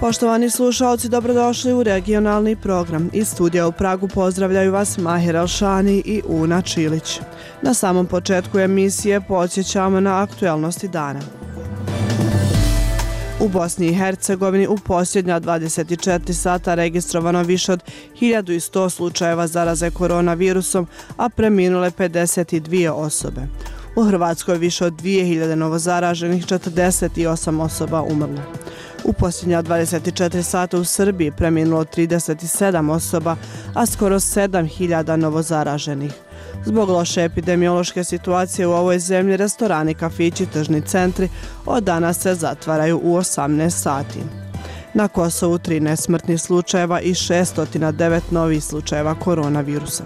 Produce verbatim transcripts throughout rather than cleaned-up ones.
Poštovani slušalci, dobrodošli u regionalni program. Iz studija u Pragu pozdravljaju vas Mahir Elšani i Una Čilić. Na samom početku emisije podsjećamo na aktualnosti dana. U Bosni i Hercegovini u posljednja dvadeset četiri sata registrovano više od hiljadu sto slučajeva zaraze koronavirusom, a preminule pedeset dvije osobe. U Hrvatskoj više od dvije hiljade novozaraženih, četrdeset osam osoba umrlo. U posljednja dvadeset četiri sata u Srbiji preminulo trideset sedam osoba, a skoro sedam hiljada novozaraženih. Zbog loše epidemiološke situacije u ovoj zemlji, restorani, kafići, tržni centri od danas se zatvaraju u osamnaest sati. Na Kosovu trinaest smrtnih slučajeva i šessto devet novih slučajeva koronavirusa.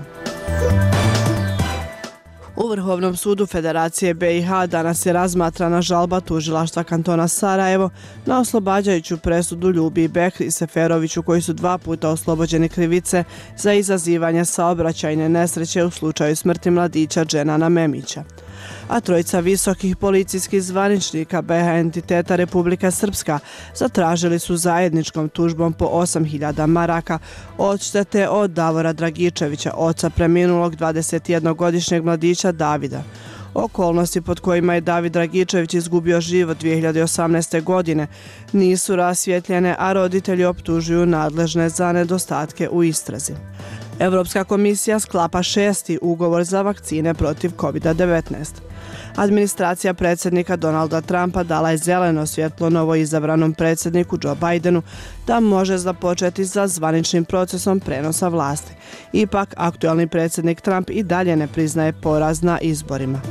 U Vrhovnom sudu Federacije B i H danas je razmatrana žalba tužilaštva kantona Sarajevo na oslobađajuću presudu Ljubi Bekri i Seferoviću, koji su dva puta oslobođeni krivice za izazivanje saobraćajne nesreće u slučaju smrti mladića Dženana Memića. A trojica visokih policijskih zvaničnika B i H entiteta Republika Srpska zatražili su zajedničkom tužbom po osam hiljada maraka odštete od Davora Dragičevića, oca preminulog dvadesetjednogodišnjeg mladića Davida. Okolnosti pod kojima je David Dragičević izgubio život dvije hiljade osamnaeste. godine nisu rasvjetljene, a roditelji optužuju nadležne za nedostatke u istrazi. Evropska komisija sklapa šesti ugovor za vakcine protiv kovid devetnaest. Administracija predsjednika Donalda Trumpa dala je zeleno svjetlo novoizabranom predsjedniku Joe Bidenu da može započeti sa zvaničnim procesom prenosa vlasti. Ipak, aktualni predsjednik Trump i dalje ne priznaje poraz na izborima.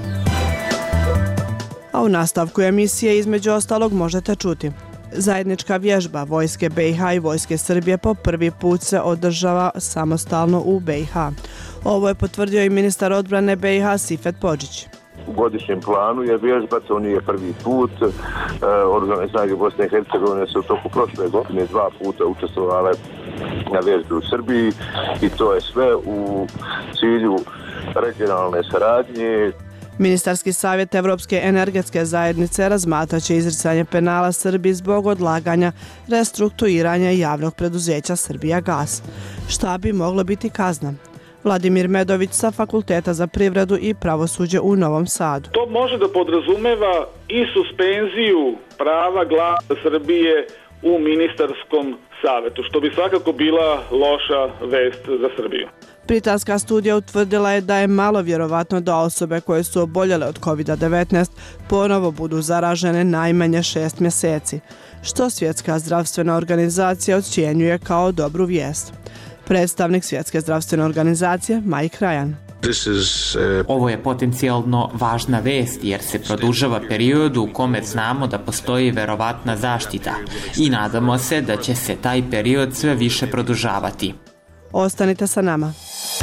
A u nastavku emisije između ostalog možete čuti: zajednička vježba vojske B i H i vojske Srbije po prvi put se održava samostalno u B i H. Ovo je potvrdio i ministar odbrane B i H Sifet Podžić. U godišnjem planu je vježba, to nije prvi put. E, Oružane snage Bosne i Hercegovine su u toku prošle godine dva puta učestvovale na vježbi u Srbiji i to je sve u cilju regionalne saradnje. Ministarski savjet Evropske energetske zajednice razmatraće izricanje penala Srbiji zbog odlaganja restrukturiranja javnog preduzeća Srbijagas. Šta bi moglo biti kazna? Vladimir Medović sa Fakulteta za privredu i pravosuđe u Novom Sadu. To može da podrazumeva i suspenziju prava glasa Srbije u ministarskom savjetu, što bi svakako bila loša vest za Srbiju. Britanska studija utvrdila je da je malo vjerovatno da osobe koje su oboljele od kovid devetnaest ponovo budu zaražene najmanje šest mjeseci, što Svjetska zdravstvena organizacija ocjenjuje kao dobru vijest. Predstavnik Svjetske zdravstvene organizacije Mike Ryan. Ovo je potencijalno važna vest jer se produžava period u kome znamo da postoji verovatna zaštita i nadamo se da će se taj period sve više produžavati. Ostanite sa nama.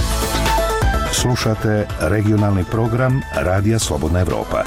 Slušate regionalni program Radija Slobodna Evropa.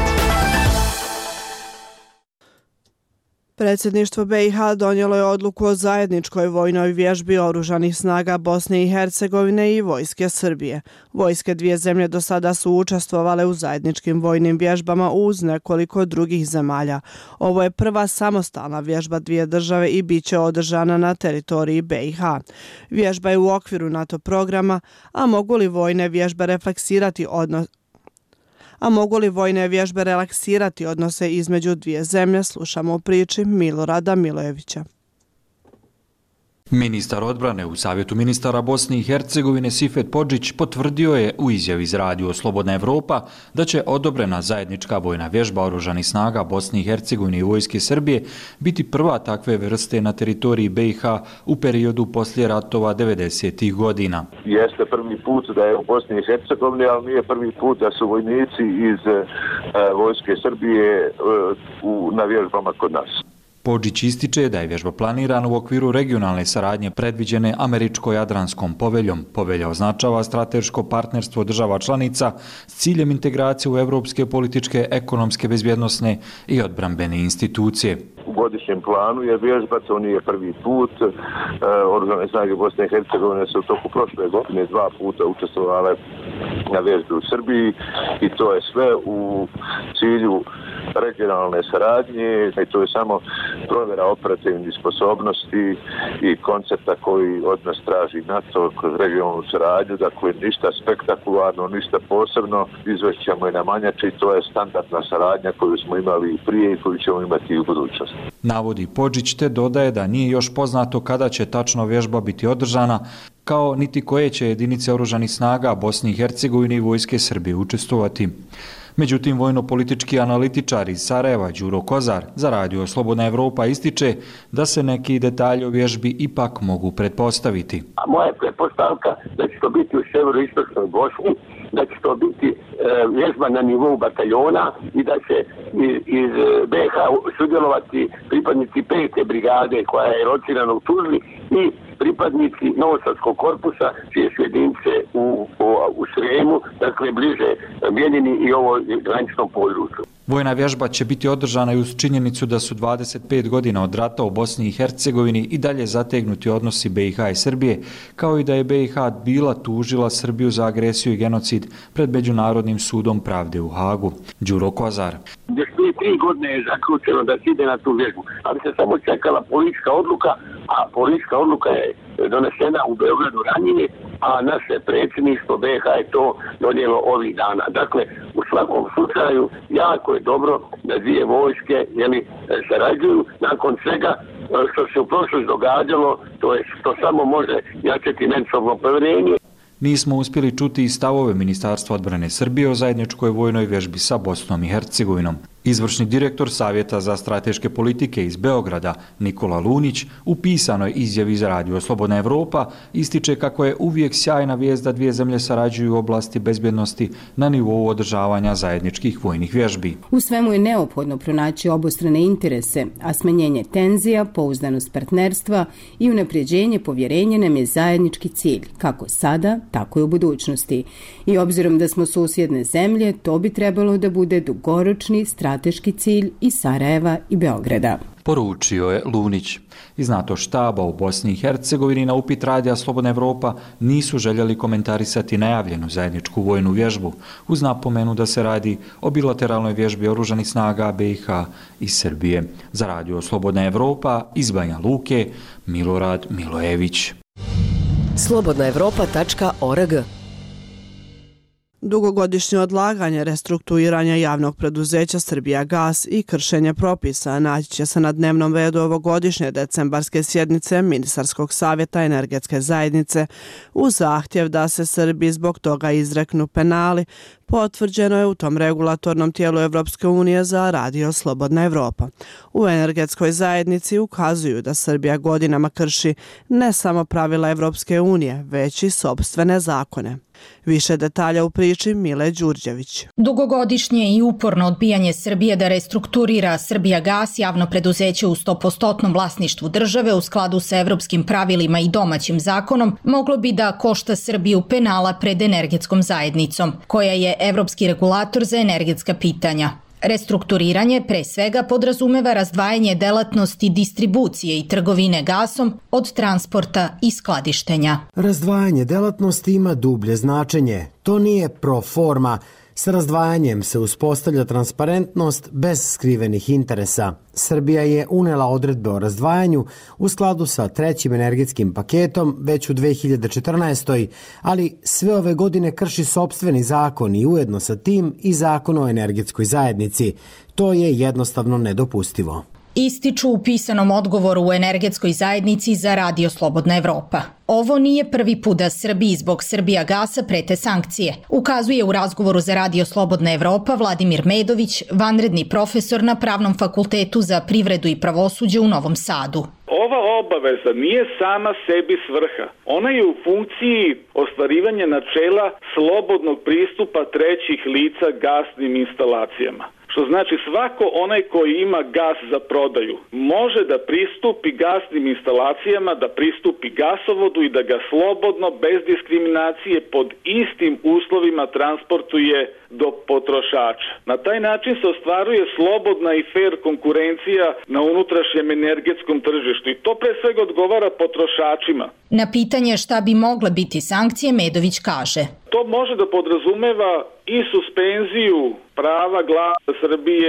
Predsjedništvo B i H donijelo je odluku o zajedničkoj vojnoj vježbi oružanih snaga Bosne i Hercegovine i vojske Srbije. Vojske dvije zemlje do sada su učestvovale u zajedničkim vojnim vježbama uz nekoliko drugih zemalja. Ovo je prva samostalna vježba dvije države i bit će održana na teritoriji B i H. Vježba je u okviru NATO programa, a mogu li vojne vježbe refleksirati odnos A mogu li vojne vježbe relaksirati odnose između dvije zemlje, slušamo u priči Milorada Milojevića. Ministar odbrane u Savjetu ministara Bosne i Hercegovine Sifet Podžić potvrdio je u izjavi iz Radio Slobodna Evropa da će odobrena zajednička vojna vježba oružanih snaga Bosne i Hercegovine i vojske Srbije biti prva takve vrste na teritoriji B i H u periodu poslije ratova devedesetih godina. Jeste prvi put da je u Bosni i Hercegovini, ali nije prvi put da su vojnici iz e, vojske Srbije e, u, na vježbama kod nas. Podžić ističe da je vježba planirana u okviru regionalne saradnje predviđene Američko-Jadranskom poveljom. Povelja označava strateško partnerstvo država članica s ciljem integracije u evropske političke, ekonomske, bezbjednosne i odbrambene institucije. U godišnjem planu je vježba, to nije prvi put. E, Oružane snage Bosne i Hercegovine su u toku prošle godine dva puta učestvovale na vježbi u Srbiji i to je sve u cilju regionalne saradnje i to je samo provjera operativnih sposobnosti i koncepta koji od nas traži NATO kroz regionalnu saradnju, dakle ništa spektakularno, ništa posebno, izvešćamo je na manjači, to je standardna saradnja koju smo imali i prije i koju ćemo imati i u budućnosti. Navodi Podžić te dodaje da nije još poznato kada će tačno vježba biti održana, kao niti koje će jedinice oružanih snaga Bosne i Hercegovine i Vojske Srbije učestvovati. Međutim, vojno-politički analitičar iz Sarajeva Đuro Kozar za Radio Slobodna Evropa ističe da se neki detalji o vježbi ipak mogu pretpostaviti. A moja je pretpostavka da će to biti u severoistočnoj Bosni, da će to biti e, vježba na nivou bataljona i da će iz, iz B iH sudjelovati pripadnici pete brigade koja je locirana u Tuzli i pripadnici Novosadskog korpusa čije su jedinice u, u, u Sremu, dakle bliže Bijeljini i ovoj graničnom području. Vojna vježba će biti održana i uz činjenicu da su dvadeset pet godina od rata u Bosni i Hercegovini i dalje zategnuti odnosi B iH i Srbije, kao i da je B iH bila tužila Srbiju za agresiju i genocid pred Međunarodnim sudom pravde u Hagu. Đuro Kozar. Još prije tri godine je zaključeno da se ide na tu vježbu, ali se samo čekala politička odluka, a politička odluka je donesena u Beogradu ranije, a naše predsjedništvo B iH je to donijelo ovih dana. Dakle, u svakom slučaju jako je dobro da dvije vojske jeli, sarađuju. Nakon svega što se u prošlosti događalo, to je što samo može jačati međusobno povjerenje. Nismo uspjeli čuti i stavove Ministarstva odbrane Srbije o zajedničkoj vojnoj vježbi sa Bosnom i Hercegovinom. Izvršni direktor Savjeta za strateške politike iz Beograda, Nikola Lunić, u pisanoj izjavi za Radio Slobodna Evropa ističe kako je uvijek sjajna vijest da dvije zemlje sarađuju u oblasti bezbjednosti na nivou održavanja zajedničkih vojnih vježbi. U svemu je neophodno pronaći obostrane interese, a smanjenje tenzija, pouzdanost partnerstva i unapređenje povjerenja nam je zajednički cilj, kako sada, tako i u budućnosti. I obzirom da smo susjedne zemlje, to bi trebalo da bude dugoročni strateški cilj i Sarajeva i Beograda. Poručio je Lunić. Iz NATO štaba u Bosni i Hercegovini na upit Radija Slobodna Evropa nisu željeli komentarisati najavljenu zajedničku vojnu vježbu, uz napomenu da se radi o bilateralnoj vježbi oružanih snaga B iH i Srbije. Za Radio Slobodna Evropa iz Banja Luke, Milorad Milojević. slobodna evropa tačka org. Dugogodišnje odlaganje restrukturiranja javnog preduzeća Srbijagas i kršenje propisa naći će se na dnevnom redu ovogodišnje decembarske sjednice Ministarskog savjeta energetske zajednice uz zahtjev da se Srbiji zbog toga izreknu penali, potvrđeno je u tom regulatornom tijelu Evropske unije za Radio Slobodna Evropa. U energetskoj zajednici ukazuju da Srbija godinama krši ne samo pravila Evropske unije, već i sopstvene zakone. Više detalja u priči Mile Đurđević. Dugogodišnje i uporno odbijanje Srbije da restrukturira Srbijagas, javno preduzeće u sto posto vlasništvu države u skladu sa evropskim pravilima i domaćim zakonom, moglo bi da košta Srbiju penala pred energetskom zajednicom, koja je evropski regulator za energetska pitanja. Restrukturiranje pre svega podrazumeva razdvajanje delatnosti distribucije i trgovine gasom od transporta i skladištenja. Razdvajanje delatnosti ima dublje značenje. To nije pro forma. Sa razdvajanjem se uspostavlja transparentnost bez skrivenih interesa. Srbija je unela odredbe o razdvajanju u skladu sa trećim energetskim paketom već u dve hiljade četrnaestoj. ali sve ove godine krši sopstveni zakon i ujedno sa tim i zakon o energetskoj zajednici. To je jednostavno nedopustivo. Ističu u pisanom odgovoru u energetskoj zajednici za Radio Slobodna Evropa. Ovo nije prvi put da Srbiji zbog Srbijagasa prete sankcije, ukazuje u razgovoru za Radio Slobodna Evropa Vladimir Medović, vanredni profesor na Pravnom fakultetu za privredu i pravosuđe u Novom Sadu. Ova obaveza nije sama sebi svrha. Ona je u funkciji ostvarivanja načela slobodnog pristupa trećih lica gasnim instalacijama. Što znači svako onaj koji ima gas za prodaju može da pristupi gasnim instalacijama, da pristupi gasovodu i da ga slobodno, bez diskriminacije, pod istim uslovima transportuje do potrošača. Na taj način se ostvaruje slobodna i fair konkurencija na unutrašnjem energetskom tržištu i to pre svega odgovara potrošačima. Na pitanje šta bi mogle biti sankcije, Medović kaže: To može da podrazumeva i suspenziju prava glasa Srbije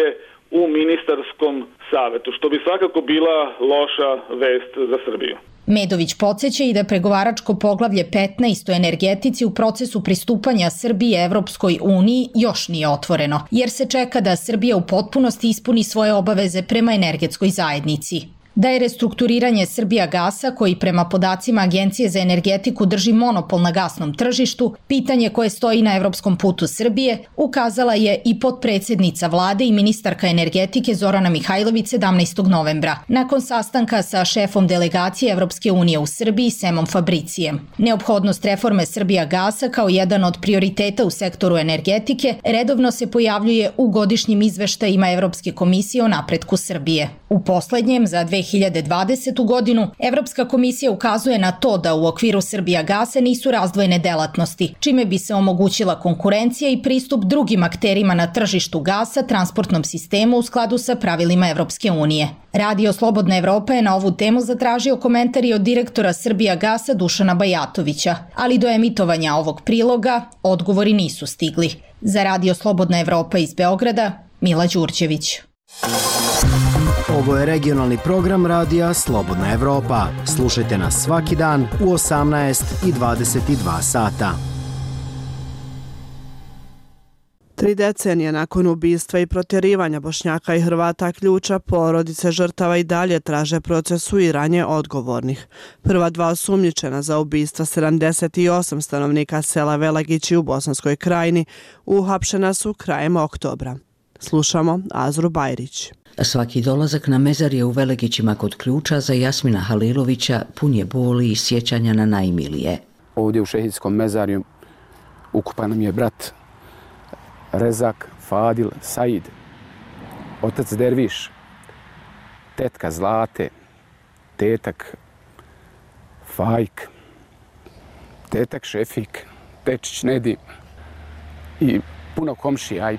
u ministarskom savetu, što bi svakako bila loša vest za Srbiju. Medović podsjeća i da pregovaračko poglavlje petnaest o energetici u procesu pristupanja Srbije Evropskoj uniji još nije otvoreno, jer se čeka da Srbija u potpunosti ispuni svoje obaveze prema energetskoj zajednici. Da je restrukturiranje Srbijagasa, koji prema podacima Agencije za energetiku drži monopol na gasnom tržištu, pitanje koje stoji na evropskom putu Srbije, ukazala je i potpredsednica vlade i ministarka energetike Zorana Mihajlović sedamnaestog novembra, nakon sastanka sa šefom delegacije Evropske unije u Srbiji Semom Fabricijem. Neophodnost reforme Srbijagasa kao jedan od prioriteta u sektoru energetike redovno se pojavljuje u godišnjim izveštajima Evropske komisije o napretku Srbije. U poslednjem, za dve hiljade dvadesetu. godinu, Evropska komisija ukazuje na to da u okviru Srbijagasa nisu razdvojene delatnosti, čime bi se omogućila konkurencija i pristup drugim akterima na tržištu gasa, transportnom sistemu u skladu sa pravilima Evropske unije. Radio Slobodna Evropa je na ovu temu zatražio komentar i od direktora Srbijagasa Dušana Bajatovića, ali do emitovanja ovog priloga odgovori nisu stigli. Za Radio Slobodna Evropa iz Beograda, Mila Đurđević. Ovo je regionalni program radija Slobodna Evropa. Slušajte nas svaki dan u osamnaest i dvadeset dva sata. Tri decenije nakon ubistva i protjerivanja Bošnjaka i Hrvata Ključa, porodice žrtava i dalje traže procesuiranje odgovornih. Prva dva osumnjičena za ubistva sedamdeset osam stanovnika sela Velagići u Bosanskoj Krajini uhapšena su krajem oktobra. Slušamo Azru Bajrić. Svaki dolazak na mezarje u Velegićima kod Ključa za Jasmina Halilovića pun je boli i sjećanja na najmilije. Ovdje u šehidskom mezarju ukupan nam je brat Rezak, Fadil, Said, otac Derviš, tetka Zlate, tetak Fajk, tetak Šefik, tečić Nedim i puno komšija i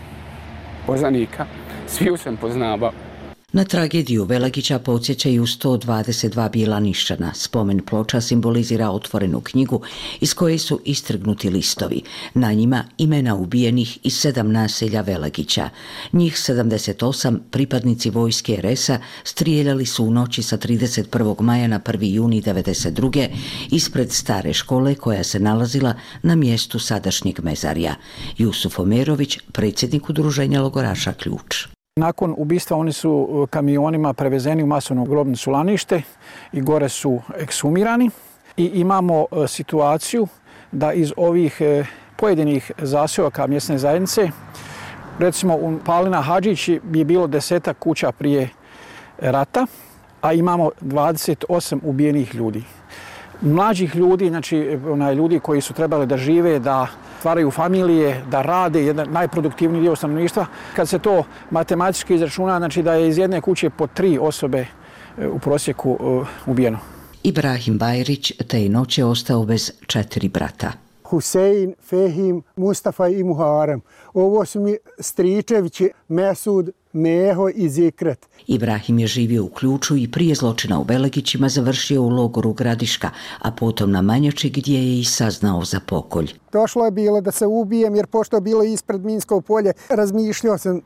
poznanika. Svi sam poznavao. Na tragediju Velagića podsjećaju sto dvadeset dva bijela nišana. Spomen ploča simbolizira otvorenu knjigu iz koje su istrgnuti listovi. Na njima imena ubijenih iz sedam naselja Velagića. Njih sedamdeset osam pripadnici vojske er es a strijeljali su u noći sa trideset prvog maja na prvi juni devedeset druge ispred stare škole koja se nalazila na mjestu sadašnjeg mezarja. Jusuf Omerović, predsjednik udruženja logoraša Ključ. Nakon ubistva oni su kamionima prevezeni u masovno grobnicu Lanište i gore su ekshumirani. I imamo situaciju da iz ovih pojedinih zaseoka mjesne zajednice, recimo u Palina Hadžići je bilo desetak kuća prije rata, a imamo dvadeset osam ubijenih ljudi. Mlađih ljudi, znači onaj ljudi koji su trebali da žive, da stvaraju familije, da rade, jedan najproduktivniji dio stanovništva. Kad se to matematički izračuna, znači da je iz jedne kuće po tri osobe u prosjeku ubijeno. Ibrahim Bajrić te noće ostao bez četiri brata. Husein, Fehim, Mustafa i Muharem. Ovo su mi stričevići Mesud, Meho i Zikret. Ibrahim je živio u Ključu i prije zločina u Velegićima završio u logoru Gradiška, a potom na Manjači gdje je i saznao za pokolj. Došlo je bilo da se ubijem jer pošto je bilo ispred Minsko polje, razmišljao sam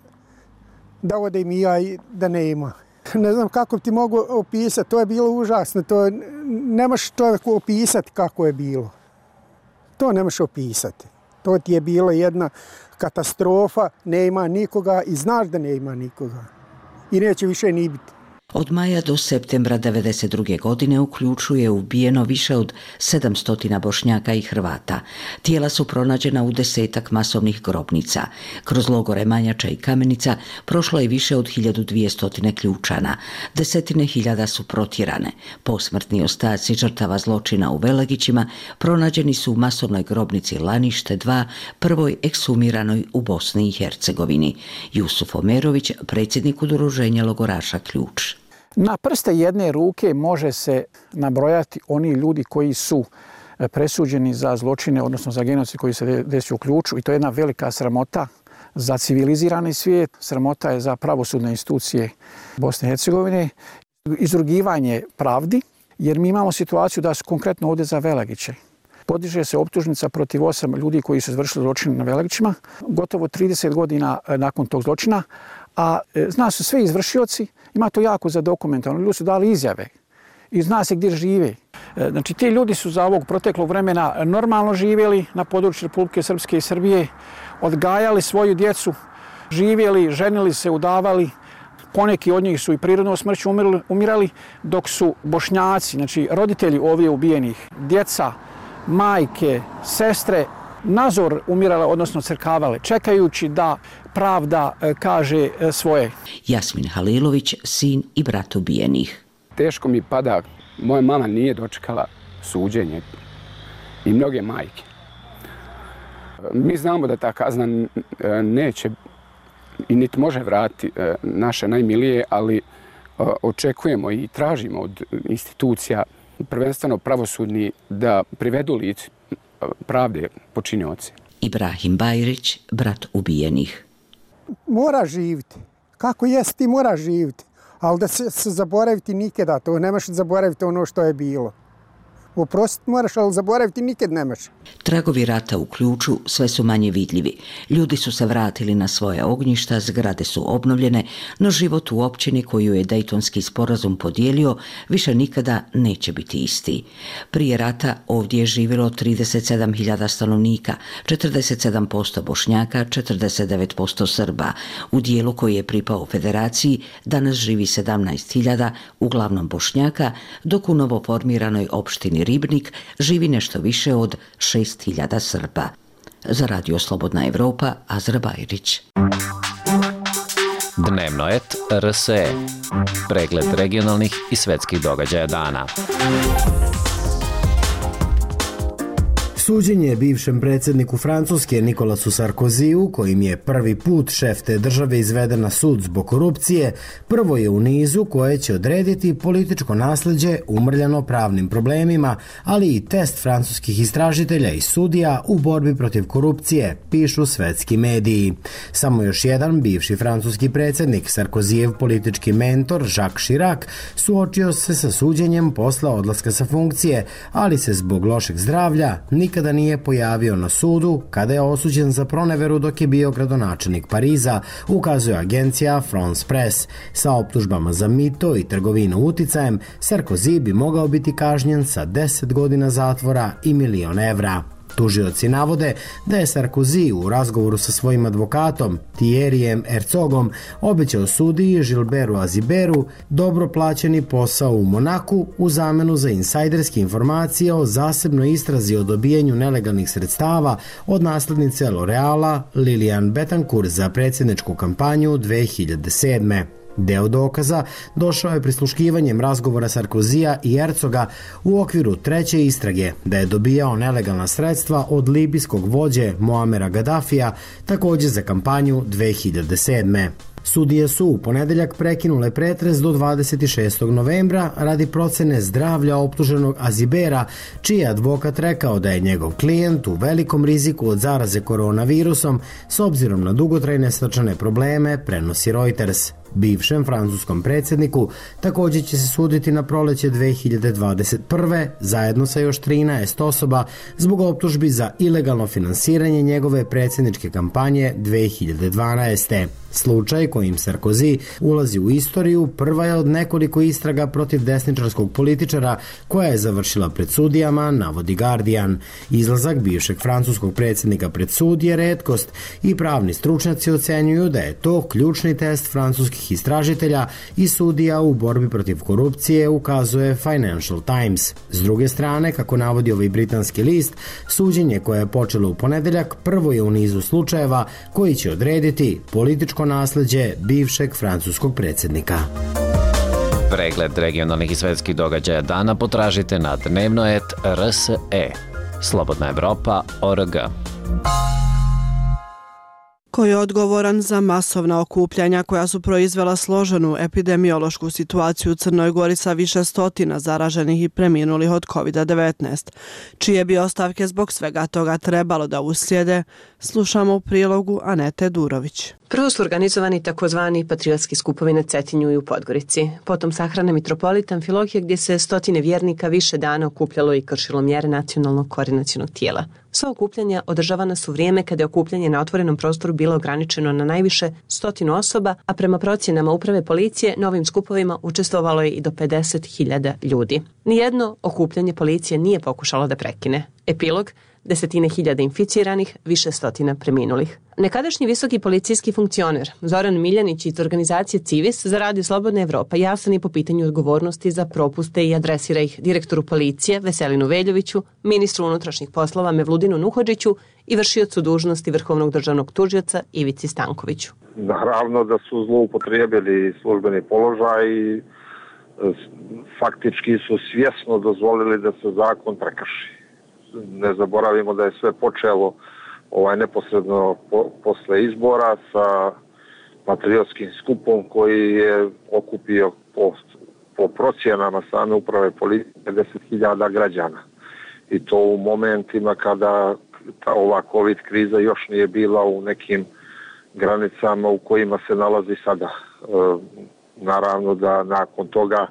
da odem i ja i da ne ima. Ne znam kako ti mogu opisati, to je bilo užasno. To ne možeš čovjeku opisati kako je bilo. To ne možeš opisati. To ti je bilo jedna katastrofa, ne ima nikoga i znaš da ne ima nikoga. I neće više ni biti. Od maja do septembra devedeset druge. godine u Ključu je ubijeno više od sedamsto Bošnjaka i Hrvata. Tijela su pronađena u desetak masovnih grobnica. Kroz logore Manjača i Kamenica prošlo je više od hiljadu dvjesto Ključana. Desetine hiljada su protjerane. Posmrtni ostaci žrtava zločina u Velagićima pronađeni su u masovnoj grobnici Lanište dva, prvoj ekshumiranoj u Bosni i Hercegovini. Jusuf Omerović, predsjednik udruženja logoraša Ključ. Na prste jedne ruke može se nabrojati oni ljudi koji su presuđeni za zločine, odnosno za genocid koji se desio u Ključu, i to je jedna velika sramota za civilizirani svijet, sramota je za pravosudne institucije Bosne i Hercegovine, izrugivanje pravdi, jer mi imamo situaciju da su konkretno ovdje za Velagiće. Podiže se optužnica protiv osam ljudi koji su izvršili zločine na Velagićima, gotovo trideset godina nakon tog zločina, a zna se sve izvršioci, ima to jako zadokumentovano. Ljudi su dali izjave i zna se gdje žive. Znači, ti ljudi su za ovog proteklog vremena normalno živjeli na području Republike Srpske i Srbije, odgajali svoju djecu, živjeli, ženili se, udavali. Poneki od njih su i prirodnom smrću umirali, dok su Bošnjaci, znači roditelji ovdje ubijenih, djeca, majke, sestre, nazor umirale, odnosno crkavale, čekajući da pravda kaže svoje. Jasmin Halilović, sin i brat ubijenih. Teško mi pada, moja mama nije dočekala suđenje i mnoge majke. Mi znamo da ta kazna neće i niti može vratiti naše najmilije, ali očekujemo i tražimo od institucija, prvenstveno pravosudni, da privedu lice pravde počinioci. Ibrahim Bajrić, brat ubijenih. Mora živjeti. Kako jesi, ti mora živjeti. Ali da se, se zaboraviti nikada, to nemaš zaboraviti ono što je bilo. Oprostiti moraš, ali zaboraviti nikad nemaš. Tragovi rata u Ključu sve su manje vidljivi. Ljudi su se vratili na svoje ognjišta, zgrade su obnovljene, no život u općini koju je Dejtonski sporazum podijelio više nikada neće biti isti. Prije rata ovdje je živjelo trideset sedam hiljada stanovnika, četrdeset sedam posto Bošnjaka, četrdeset devet posto Srba. U dijelu koji je pripao Federaciji danas živi sedamnaest hiljada, uglavnom Bošnjaka, dok u novoformiranoj opštini Ribnik živi nešto više od šest hiljada Srba. Za Radio Slobodna Evropa, Azra Bajrić. Dnevno et R S E. Pregled regionalnih i svetskih događaja dana. Suđenje bivšem predsjedniku Francuske Nikolasu Sarkoziju, kojim je prvi put šef te države izveden na sud zbog korupcije, prvo je u nizu koje će odrediti političko nasljeđe umrljano pravnim problemima, ali i test francuskih istražitelja i sudija u borbi protiv korupcije, pišu svetski mediji. Samo još jedan bivši francuski predsjednik, Sarkozijev politički mentor Jacques Chirac, suočio se sa suđenjem posle odlaska sa funkcije, ali se zbog lošeg zdravlja nikada nikada nije pojavio na sudu kada je osuđen za proneveru dok je bio gradonačelnik Pariza, ukazuje agencija France Press. Sa optužbama za mito i trgovinu uticajem, Sarkozy bi mogao biti kažnjen sa deset godina zatvora i milion evra. Tužioci navode da je Sarkozy u razgovoru sa svojim advokatom Thierryjem Herzogom obećao sudiji Gilbertu Aziberu dobro plaćeni posao u Monaku u zamenu za insajderske informacije o zasebnoj istrazi o dobijanju nelegalnih sredstava od naslednice L'Oreala Liliane Bettencourt za predsjedničku kampanju dve hiljade sedme. Deo dokaza došao je prisluškivanjem razgovora Sarkozija i Herzoga u okviru treće istrage da je dobijao nelegalna sredstva od libijskog vođe Muamera Gaddafija, također za kampanju dve hiljade sedme. Sudije su u ponedeljak prekinule pretres do dvadeset šestog novembra radi procene zdravlja optuženog Azibera, čiji je advokat rekao da je njegov klijent u velikom riziku od zaraze koronavirusom s obzirom na dugotrajne srčane probleme, prenosi Reuters. Bivšem francuskom predsjedniku također će se suditi na proleće dve hiljade dvadeset prve zajedno sa još trinaest osoba zbog optužbi za ilegalno finansiranje njegove predsjedničke kampanje dve hiljade dvanaeste. Slučaj kojim Sarkozy ulazi u istoriju prva je od nekoliko istraga protiv desničarskog političara koja je završila pred sudijama, navodi Guardian. Izlazak bivšeg francuskog predsjednika pred sud je retkost i pravni stručnjaci ocenjuju da je to ključni test francuskih istražitelja i sudija u borbi protiv korupcije, ukazuje Financial Times. S druge strane, kako navodi ovaj britanski list, suđenje koje je počelo u ponedeljak prvo je u nizu slučajeva koji će odrediti političko nasljeđe bivšeg francuskog predsjednika. Pregled regionalnih i svetskih događaja dana potražite na dnevno et R S E. Slobodna Evropa, O R G. Ko je odgovoran za masovna okupljanja koja su proizvela složenu epidemiološku situaciju u Crnoj Gori sa više stotina zaraženih i preminulih od kovid devetnaest. Čije bi ostavke zbog svega toga trebalo da uslijede, slušamo u prilogu Anete Durović. Prvo su organizovani takozvani patriotski skupovi na Cetinju i u Podgorici. Potom sahrane mitropolitan Amfilohije gdje se stotine vjernika više dana okupljalo i kršilo mjere nacionalnog koordinacionog tijela. Sva okupljanja održavana su vrijeme kada je okupljanje na otvorenom prostoru bilo ograničeno na najviše stotinu osoba, a prema procjenama uprave policije na ovim skupovima učestvovalo je i do pedeset hiljada ljudi. Nijedno okupljanje policije nije pokušalo da prekine. Epilog: desetine hiljada inficiranih, više stotina preminulih. Nekadašnji visoki policijski funkcioner Zoran Miljanić iz organizacije Civis za Radio Slobodna Evropa jasan je po pitanju odgovornosti za propuste i adresira ih direktoru policije Veselinu Veljoviću, ministru unutrašnjih poslova Mevludinu Nuhodžiću i vršiocu dužnosti Vrhovnog državnog tužioca Ivici Stankoviću. Naravno da su zloupotrijebili službeni položaj i faktički su svjesno dozvolili da se zakon prekrši. Ne zaboravimo da je sve počelo ovaj neposredno po, posle izbora sa patriotskim skupom koji je okupio po, po procjenama same uprave policije pedeset hiljada građana. I to u momentima kada ta, ova COVID kriza još nije bila u nekim granicama u kojima se nalazi sada. E, naravno da nakon toga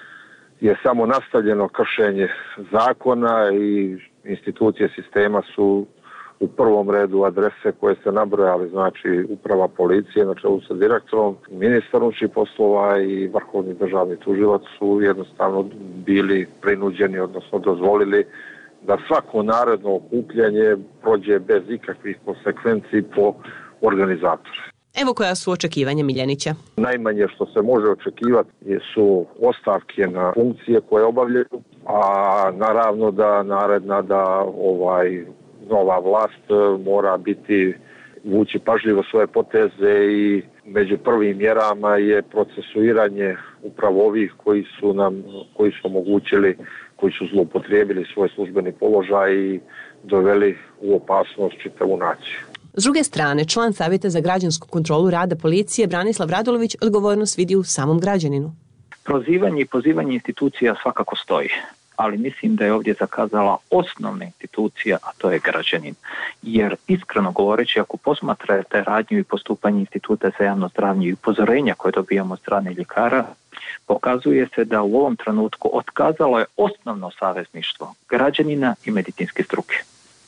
je samo nastavljeno kršenje zakona i institucije sistema su u prvom redu adrese koje ste nabrojali, znači uprava policije na čelu sa direktorom, ministar unutrašnjih poslova i vrhovni državni tužilac su jednostavno bili prinuđeni, odnosno dozvolili da svako naredno okupljanje prođe bez ikakvih konsekvenci po organizatore. Evo koja su očekivanja Miljanića. Najmanje što se može očekivati su ostavke na funkcije koje obavljaju, a naravno da naredna da ovaj nova vlast mora biti vući pažljivo svoje poteze i među prvim mjerama je procesuiranje upravo ovih koji su nam koji su omogućili, koji su zloupotrijebili svoj službeni položaj i doveli u opasnost čitavu naciju. S druge strane, član Savjeta za građansku kontrolu rada policije Branislav Radulović odgovornost vidi u samom građaninu. Prozivanje i pozivanje institucija svakako stoji, ali mislim da je ovdje zakazala osnovna institucija, a to je građanin. Jer iskreno govoreći, ako posmatrate radnju i postupanje Instituta za javno zdravlje i upozorenja koje dobijamo od strane ljekara, pokazuje se da u ovom trenutku otkazalo je osnovno savezništvo građanina i medicinske struke.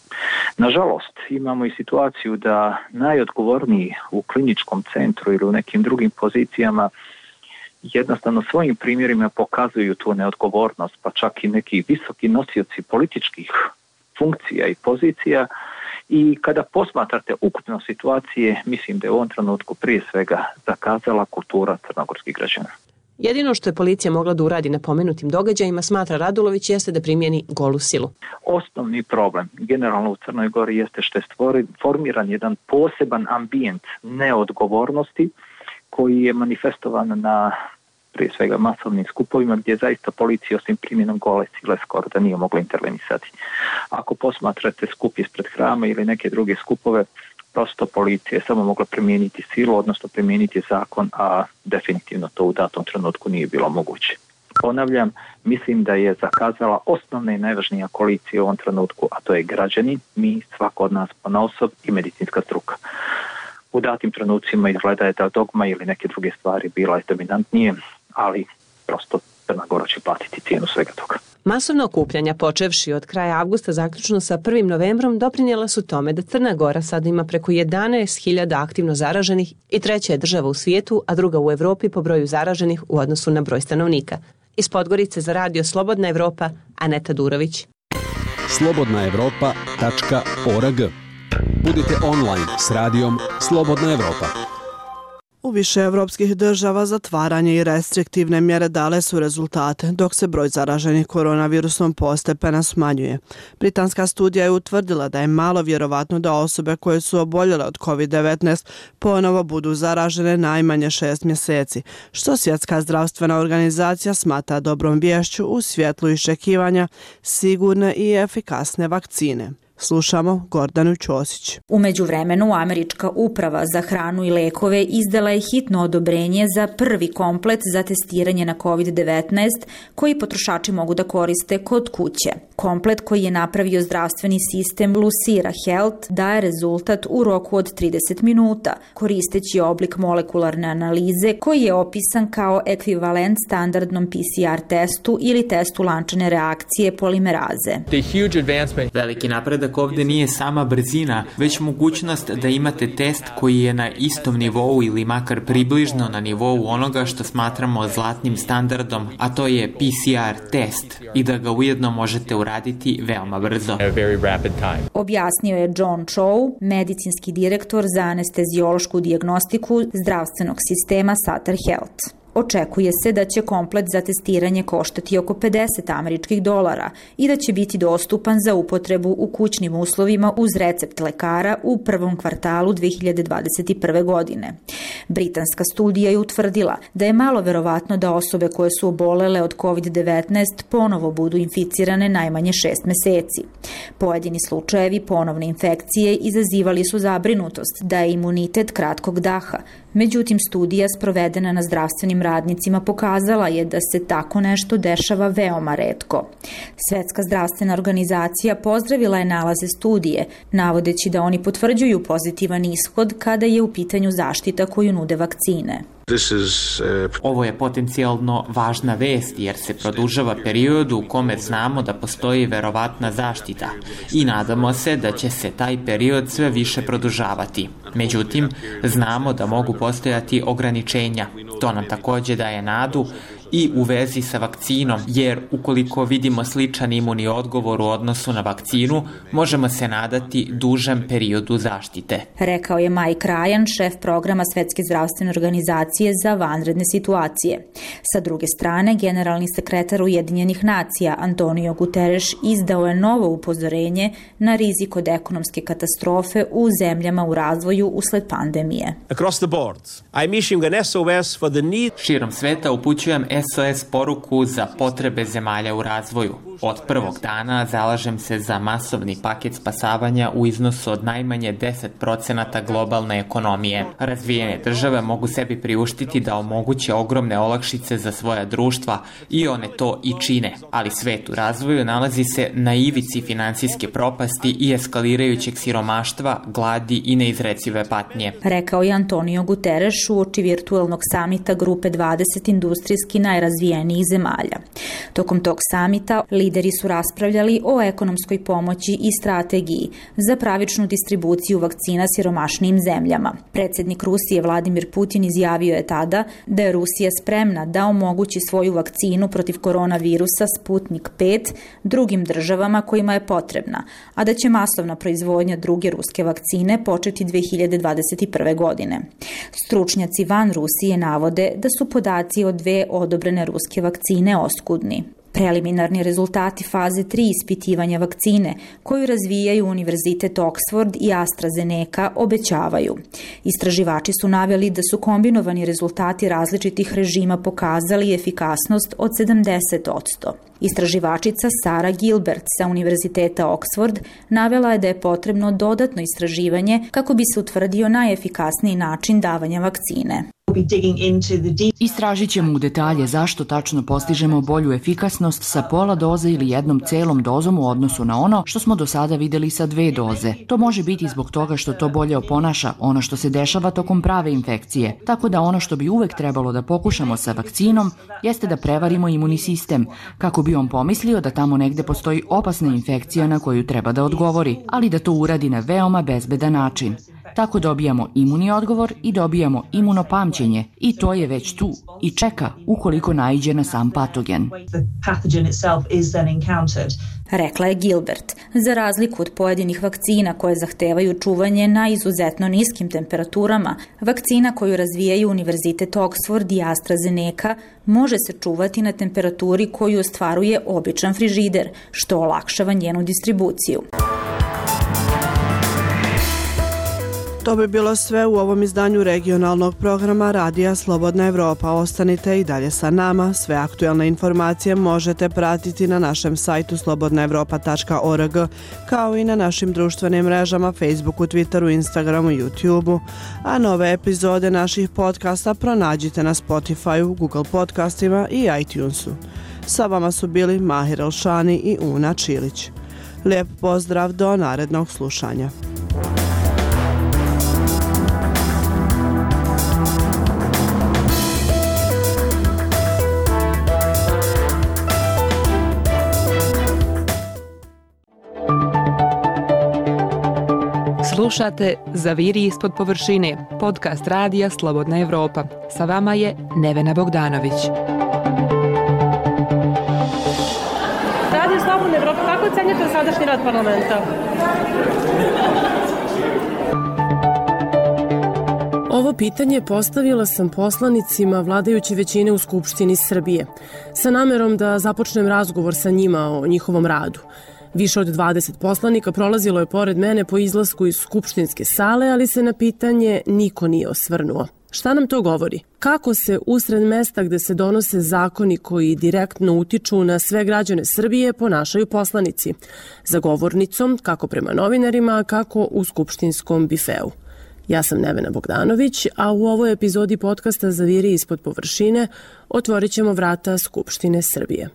Nažalost, imamo i situaciju da najodgovorniji u kliničkom centru ili u nekim drugim pozicijama jednostavno svojim primjerima pokazuju tu neodgovornost, pa čak i neki visoki nosioci političkih funkcija i pozicija. I kada posmatrate ukupno situacije, mislim da je u ovom trenutku prije svega zakazala kultura crnogorskih građana. Jedino što je policija mogla da uradi na pomenutim događajima, smatra Radulović, jeste da primjeni golu silu. Osnovni problem generalno u Crnoj Gori jeste što je stvori, formiran jedan poseban ambijent neodgovornosti koji je manifestovan na prije svega masovnim skupovima gdje zaista policija osim primjenom gole sile skoro da nije mogla intervenisati. Ako posmatrate skup ispred hrama ili neke druge skupove, prosto policija je samo mogla primijeniti silu, odnosno primijeniti zakon, a definitivno to u datom trenutku nije bilo moguće. Ponavljam, mislim da je zakazala osnovna i najvažnija koalicija u ovom trenutku, a to je građani, mi, svako od nas ponaosob i medicinska struka. U datim trenucima izgleda je da dogma ili neke druge stvari bila je dominantnije, ali prosto Crna Gora će platiti cijenu svega toga. Masovna okupljanja, počevši od kraja avgusta zaključno sa prvim novembrom, doprinijela su tome da Crna Gora sada ima preko jedanaest hiljada aktivno zaraženih i treća je država u svijetu, a druga u Evropi po broju zaraženih u odnosu na broj stanovnika. Iz Podgorice za Radio Slobodna Evropa, Aneta Durović. slobodna evropa tačka org. Budite online s radijom Slobodna Evropa. U više evropskih država zatvaranje i restriktivne mjere dale su rezultate, dok se broj zaraženih koronavirusom postepeno smanjuje. Britanska studija je utvrdila da je malo vjerovatno da osobe koje su oboljele od kovid devetnaest ponovo budu zaražene najmanje šest mjeseci, što Svjetska zdravstvena organizacija smatra dobrom viješću u svjetlu iščekivanja sigurne i efikasne vakcine. Slušamo Gordanu Ćosić. U međuvremenu, Američka uprava za hranu i lekove izdala je hitno odobrenje za prvi komplet za testiranje na kovid devetnaest koji potrošači mogu da koriste kod kuće. Komplet koji je napravio zdravstveni sistem Lucira Health daje rezultat u roku od trideset minuta, koristeći oblik molekularne analize koji je opisan kao ekvivalent standardnom P C R testu ili testu lančane reakcije polimeraze. Veliki napredak napredak ovde nije sama brzina, već mogućnost da imate test koji je na istom nivou ili makar približno na nivou onoga što smatramo zlatnim standardom, a to je P C R test, i da ga ujedno možete uraditi veoma brzo. Objasnio je John Chow, medicinski direktor za anestezijološku dijagnostiku zdravstvenog sistema Sutter Health. Očekuje se da će komplet za testiranje koštati oko pedeset američkih dolara i da će biti dostupan za upotrebu u kućnim uslovima uz recept lekara u prvom kvartalu dve hiljade dvadeset prve. godine. Britanska studija je utvrdila da je malo verovatno da osobe koje su obolele od kovid devetnaest ponovo budu inficirane najmanje šest meseci. Pojedini slučajevi ponovne infekcije izazivali su zabrinutost da je imunitet kratkog daha. Međutim, studija sprovedena na zdravstvenim radnicima pokazala je da se tako nešto dešava veoma retko. Svetska zdravstvena organizacija pozdravila je nalaze studije, navodeći da oni potvrđuju pozitivan ishod kada je u pitanju zaštita koju nude vakcine. Ovo je potencijalno važna vest jer se produžava period u kome znamo da postoji verovatna zaštita i nadamo se da će se taj period sve više produžavati. Međutim, znamo da mogu postojati ograničenja. To nam takođe daje nadu i u vezi sa vakcinom, jer ukoliko vidimo sličan imunni odgovor u odnosu na vakcinu, možemo se nadati dužem periodu zaštite. Rekao je Mike Ryan, šef programa Svetske zdravstvene organizacije za vanredne situacije. Sa druge strane, generalni sekretar Ujedinjenih nacija Antonio Guterres izdao je novo upozorenje na rizik od ekonomske katastrofe u zemljama u razvoju usled pandemije. Across the board, I'm issuing an S O S for the need... Širom sveta upućujem S O S poruku za potrebe zemalja u razvoju. Od prvog dana zalažem se za masovni paket spasavanja u iznosu od najmanje deset procenata globalne ekonomije. Razvijene države mogu sebi priuštiti da omoguće ogromne olakšice za svoja društva i one to i čine, ali svet u razvoju nalazi se na ivici finansijske propasti i eskalirajućeg siromaštva, gladi i neizrecive patnje. Rekao je Antonio Guterres uoči virtuelnog samita Grupe dvadeset industrijski najrazvijenijih zemalja. Tokom tog samita lideri su raspravljali o ekonomskoj pomoći i strategiji za pravičnu distribuciju vakcina siromašnijim zemljama. Predsjednik Rusije Vladimir Putin izjavio je tada da je Rusija spremna da omogući svoju vakcinu protiv koronavirusa Sputnik pet drugim državama kojima je potrebna, a da će masovna proizvodnja druge ruske vakcine početi dve hiljade dvadeset prve. godine. Stručnjaci van Rusije navode da su podaci o dve odobrene ruske vakcine oskudni. Preliminarni rezultati faze tri ispitivanja vakcine koju razvijaju Univerzitet Oxford i AstraZeneca obećavaju. Istraživači su naveli da su kombinovani rezultati različitih režima pokazali efikasnost od sedamdeset posto. Istraživačica Sara Gilbert sa Univerziteta Oxford navela je da je potrebno dodatno istraživanje kako bi se utvrdio najefikasniji način davanja vakcine. Istražit ćemo u detalje zašto tačno postižemo bolju efikasnost sa pola doze ili jednom celom dozom u odnosu na ono što smo do sada videli sa dve doze. To može biti zbog toga što to bolje oponaša ono što se dešava tokom prave infekcije. Tako da ono što bi uvek trebalo da pokušamo sa vakcinom jeste da prevarimo imunni sistem, kako bi on pomislio da tamo negde postoji opasna infekcija na koju treba da odgovori, ali da to uradi na veoma bezbedan način. Tako dobijamo imunni odgovor i dobijamo imunopamćenje i to je već tu i čeka ukoliko naiđe na sam patogen. Rekla je Gilbert. Za razliku od pojedinih vakcina koje zahtevaju čuvanje na izuzetno niskim temperaturama, vakcina koju razvijaju Univerzitet Oxford i AstraZeneca može se čuvati na temperaturi koju ostvaruje običan frižider, što olakšava njenu distribuciju. To bi bilo sve u ovom izdanju regionalnog programa Radija Slobodna Evropa. Ostanite i dalje sa nama. Sve aktuelne informacije možete pratiti na našem sajtu slobodna evropa tačka org, kao i na našim društvenim mrežama Facebooku, Twitteru, Instagramu i YouTubeu. A nove epizode naših podcasta pronađite na Spotifyu, Google podcastima i iTunesu. Sa vama su bili Mahir Elšani i Una Čilić. Lijep pozdrav do narednog slušanja. Slušate Zaviri ispod površine, podcast radija Slobodna Evropa. Sa vama je Nevena Bogdanović. Radio Slobodna Evropa, kako ocenjate sadašnji rad parlamenta? Ovo pitanje postavila sam poslanicima vladajuće većine u Skupštini Srbije, sa namerom da započnem razgovor sa njima o njihovom radu. Više od dvadeset poslanika prolazilo je pored mene po izlasku iz skupštinske sale, ali se na pitanje niko nije osvrnuo. Šta nam to govori? Kako se usred mesta gde se donose zakoni koji direktno utiču na sve građane Srbije ponašaju poslanici? Za govornicom, kako prema novinarima, kako u skupštinskom bifeu. Ja sam Nevena Bogdanović, a u ovoj epizodi podcasta Zaviri ispod površine otvorit ćemo vrata Skupštine Srbije.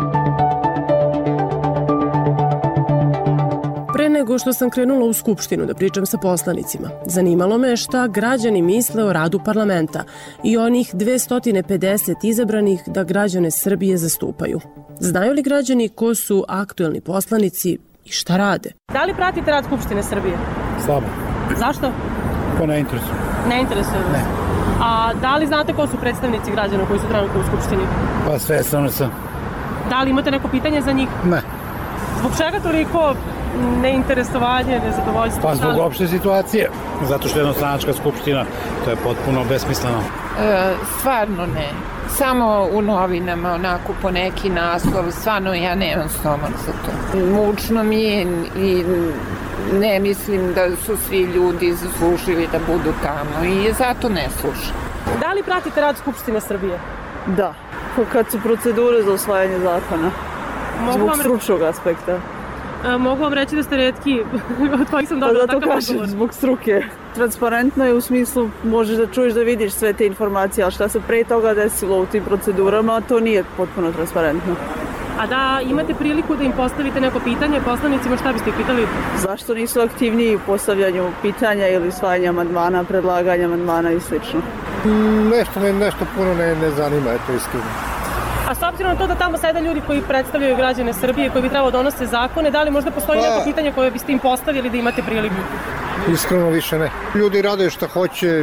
Pre nego što sam krenula u Skupštinu da pričam sa poslanicima, zanimalo me šta građani misle o radu parlamenta i onih dvesta pedeset izabranih da građane Srbije zastupaju. Znaju li građani ko su aktuelni poslanici i šta rade? Da li pratite rad Skupštine Srbije? Slabo. Zašto? Pa ne interesuje. Ne interesuje vas? Ne. A da li znate ko su predstavnici građana koji su trenutno u Skupštini? Pa sve stvarno sam. Da li imate neko pitanje za njih? Ne. Zbog čega toliko neinteresovanje, nezadovoljstvo? Pa zbog opšte situacije. Zato što je jednostranačka skupština, to je potpuno besmisleno. E, stvarno ne. Samo u novinama, onako po neki naslov, stvarno ja nemam stomak za to. Mučno mi je i ne mislim da su svi ljudi zaslužili da budu tamo i zato ne slušam. Da li pratite rad Skupštine Srbije? Da. Kad su procedure za usvajanje zakona? Mogu zbog vam... stručnog aspekta. A, mogu vam reći da ste retki od kojih sam dobila takav odgovor. Zato kažem, zbog struke. Transparentno je u smislu možeš da čuješ, da vidiš sve te informacije, ali šta se pre toga desilo u tim procedurama, to nije potpuno transparentno. A da imate priliku da im postavite neko pitanje poslanicima, šta biste ih pitali? Zašto nisu aktivniji u postavljanju pitanja ili usvajanja amandmana, predlaganja amandmana i slično? Mm, nešto, ne, nešto puno ne, ne zanima, eto iskreno. A s obzirom na to da tamo sede ljudi koji predstavljaju građane Srbije, koji bi trebalo donose zakone, da li možda postoji pa, neko pitanje koje biste im postavili da imate priliku? Iskreno više ne. Ljudi rade šta hoće,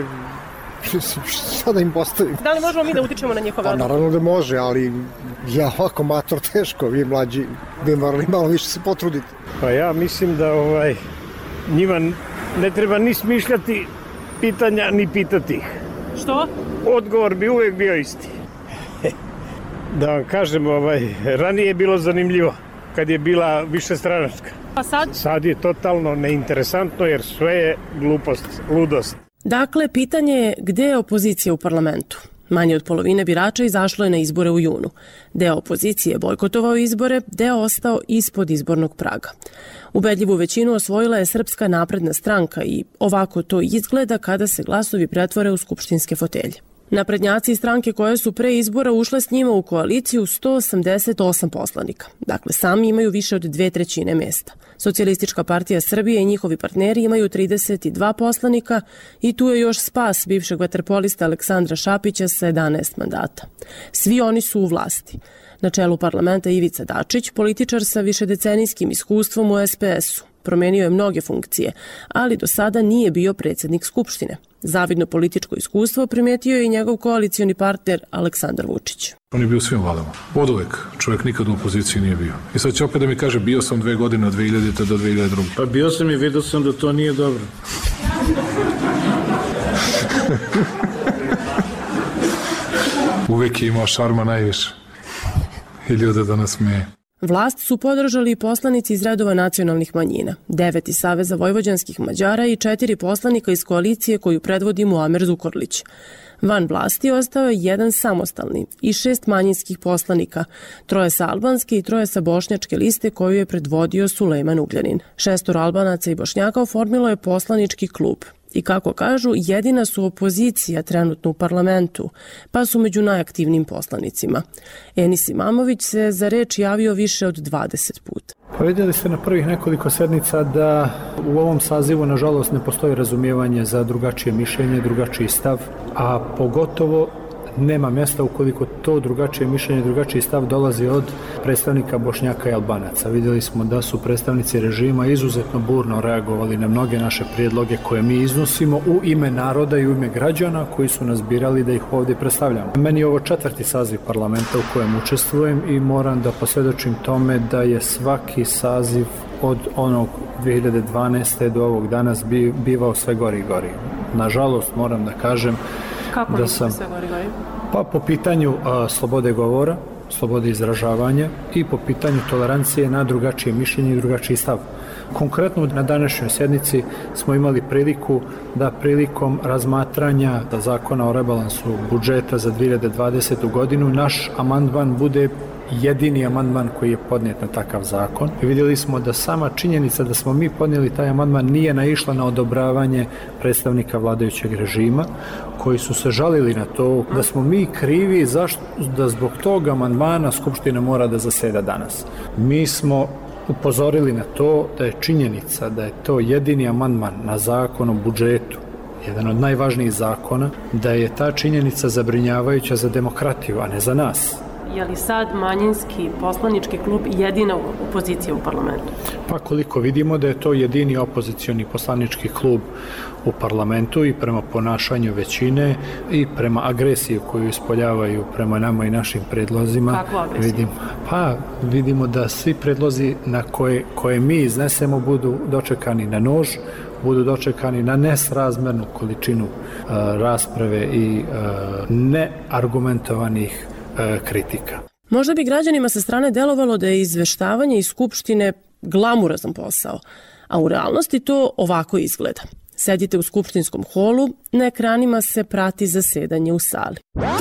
šta da im postavim. Da li možemo mi da utičemo na njihove odluke? Pa naravno da može, ali ja ovako mator teško, vi mlađi bi morali malo više se potruditi. Pa ja mislim da ovaj, njima ne treba ni smišljati pitanja, ni pitati ih. Što? Odgovor bi uvek bio isti. Da vam kažem, ovaj, ranije je bilo zanimljivo kad je bila višestranačka. A sad? Sad je totalno neinteresantno jer sve je glupost, ludost. Dakle, pitanje je gde je opozicija u parlamentu? Manje od polovine birača izašlo je na izbore u junu. Deo opozicije bojkotovao izbore, deo ostao ispod izbornog praga. Ubedljivu većinu osvojila je Srpska napredna stranka i ovako to izgleda kada se glasovi pretvore u skupštinske fotelje. Naprednjaci i stranke koje su pre izbora ušle s njima u koaliciju sto osamdeset osam poslanika. Dakle, sami imaju više od dve trećine mesta. Socijalistička partija Srbije i njihovi partneri imaju trideset dva poslanika i tu je još spas bivšeg vaterpolista Aleksandra Šapića sa jedanaest mandata. Svi oni su u vlasti. Na čelu parlamenta Ivica Dačić, političar sa višedecenijskim iskustvom u es pe esu. Promenio je mnoge funkcije, ali do sada nije bio predsjednik Skupštine. Zavidno političko iskustvo primetio je i njegov koalicioni partner Aleksandar Vučić. On je bio u svim vladama. Od uvek. Čovjek nikad u opoziciji nije bio. I sad će opet da mi kaže bio sam dve godine od dve hiljadite do dve hiljade druge. Pa bio sam i vidio sam da to nije dobro. Uvek je imao šarma najviše. I ljude da nas smeje. Vlast su podržali i poslanici iz redova nacionalnih manjina, devet iz Saveza vojvođanskih Mađara i četiri poslanika iz koalicije koju predvodi Muamer Zukorlić. Van vlasti ostao je jedan samostalni i šest manjinskih poslanika, troje sa albanske i troje sa bošnjačke liste koju je predvodio Sulejman Ugljanin. Šestor Albanaca i Bošnjaka oformilo je poslanički klub. I kako kažu, jedina su opozicija trenutno u parlamentu, pa su među najaktivnijim poslanicima. Enis Imamović se za reč javio više od dvadeset puta. Pa vidjeli ste na prvih nekoliko sednica da u ovom sazivu nažalost ne postoji razumijevanje za drugačije mišljenje, drugačiji stav, a pogotovo nema mjesta ukoliko to drugačije mišljenje, drugačiji stav dolazi od predstavnika Bošnjaka i Albanaca. Vidjeli smo da su predstavnici režima izuzetno burno reagovali na mnoge naše prijedloge koje mi iznosimo u ime naroda i u ime građana koji su nas birali da ih ovdje predstavljamo. Meni je ovo četvrti saziv parlamenta u kojem učestvujem i moram da posvjedočim tome da je svaki saziv od onog dvije hiljade dvanaeste. do ovog danas bivao sve gori i gori. Nažalost, moram da kažem Kako da sam... sve gori gori? Pa po pitanju a, slobode govora, slobode izražavanja i po pitanju tolerancije na drugačije mišljenje i drugačiji stav. Konkretno na današnjoj sjednici smo imali priliku da prilikom razmatranja zakona o rebalansu budžeta za dvije hiljade dvadesetu. godinu naš amandman bude jedini amandman koji je podnijet na takav zakon. I vidjeli smo da sama činjenica da smo mi podnijeli taj amandman nije naišla na odobravanje predstavnika vladajućeg režima koji su se žalili na to da smo mi krivi zašto da zbog tog amandmana Skupština mora da zaseda danas. Mi smo upozorili na to da je činjenica da je to jedini amandman na zakon o budžetu, jedan od najvažnijih zakona, da je ta činjenica zabrinjavajuća za demokratiju, a ne za nas. Je li sad manjinski poslanički klub jedina opozicija u parlamentu? Pa koliko vidimo da je to jedini opozicioni poslanički klub u parlamentu i prema ponašanju većine i prema agresiji koju ispoljavaju prema nama i našim predlozima. Kakvu agresiju? Vidim, pa vidimo da svi predlozi na koje, koje mi iznesemo budu dočekani na nož, budu dočekani na nesrazmernu količinu uh, rasprave i uh, neargumentovanih kritika. Možda bi građanima sa strane delovalo da je izveštavanje iz Skupštine glamurazan posao, a u realnosti to ovako izgleda. Sedite u skupštinskom holu, na ekranima se prati zasedanje u sali.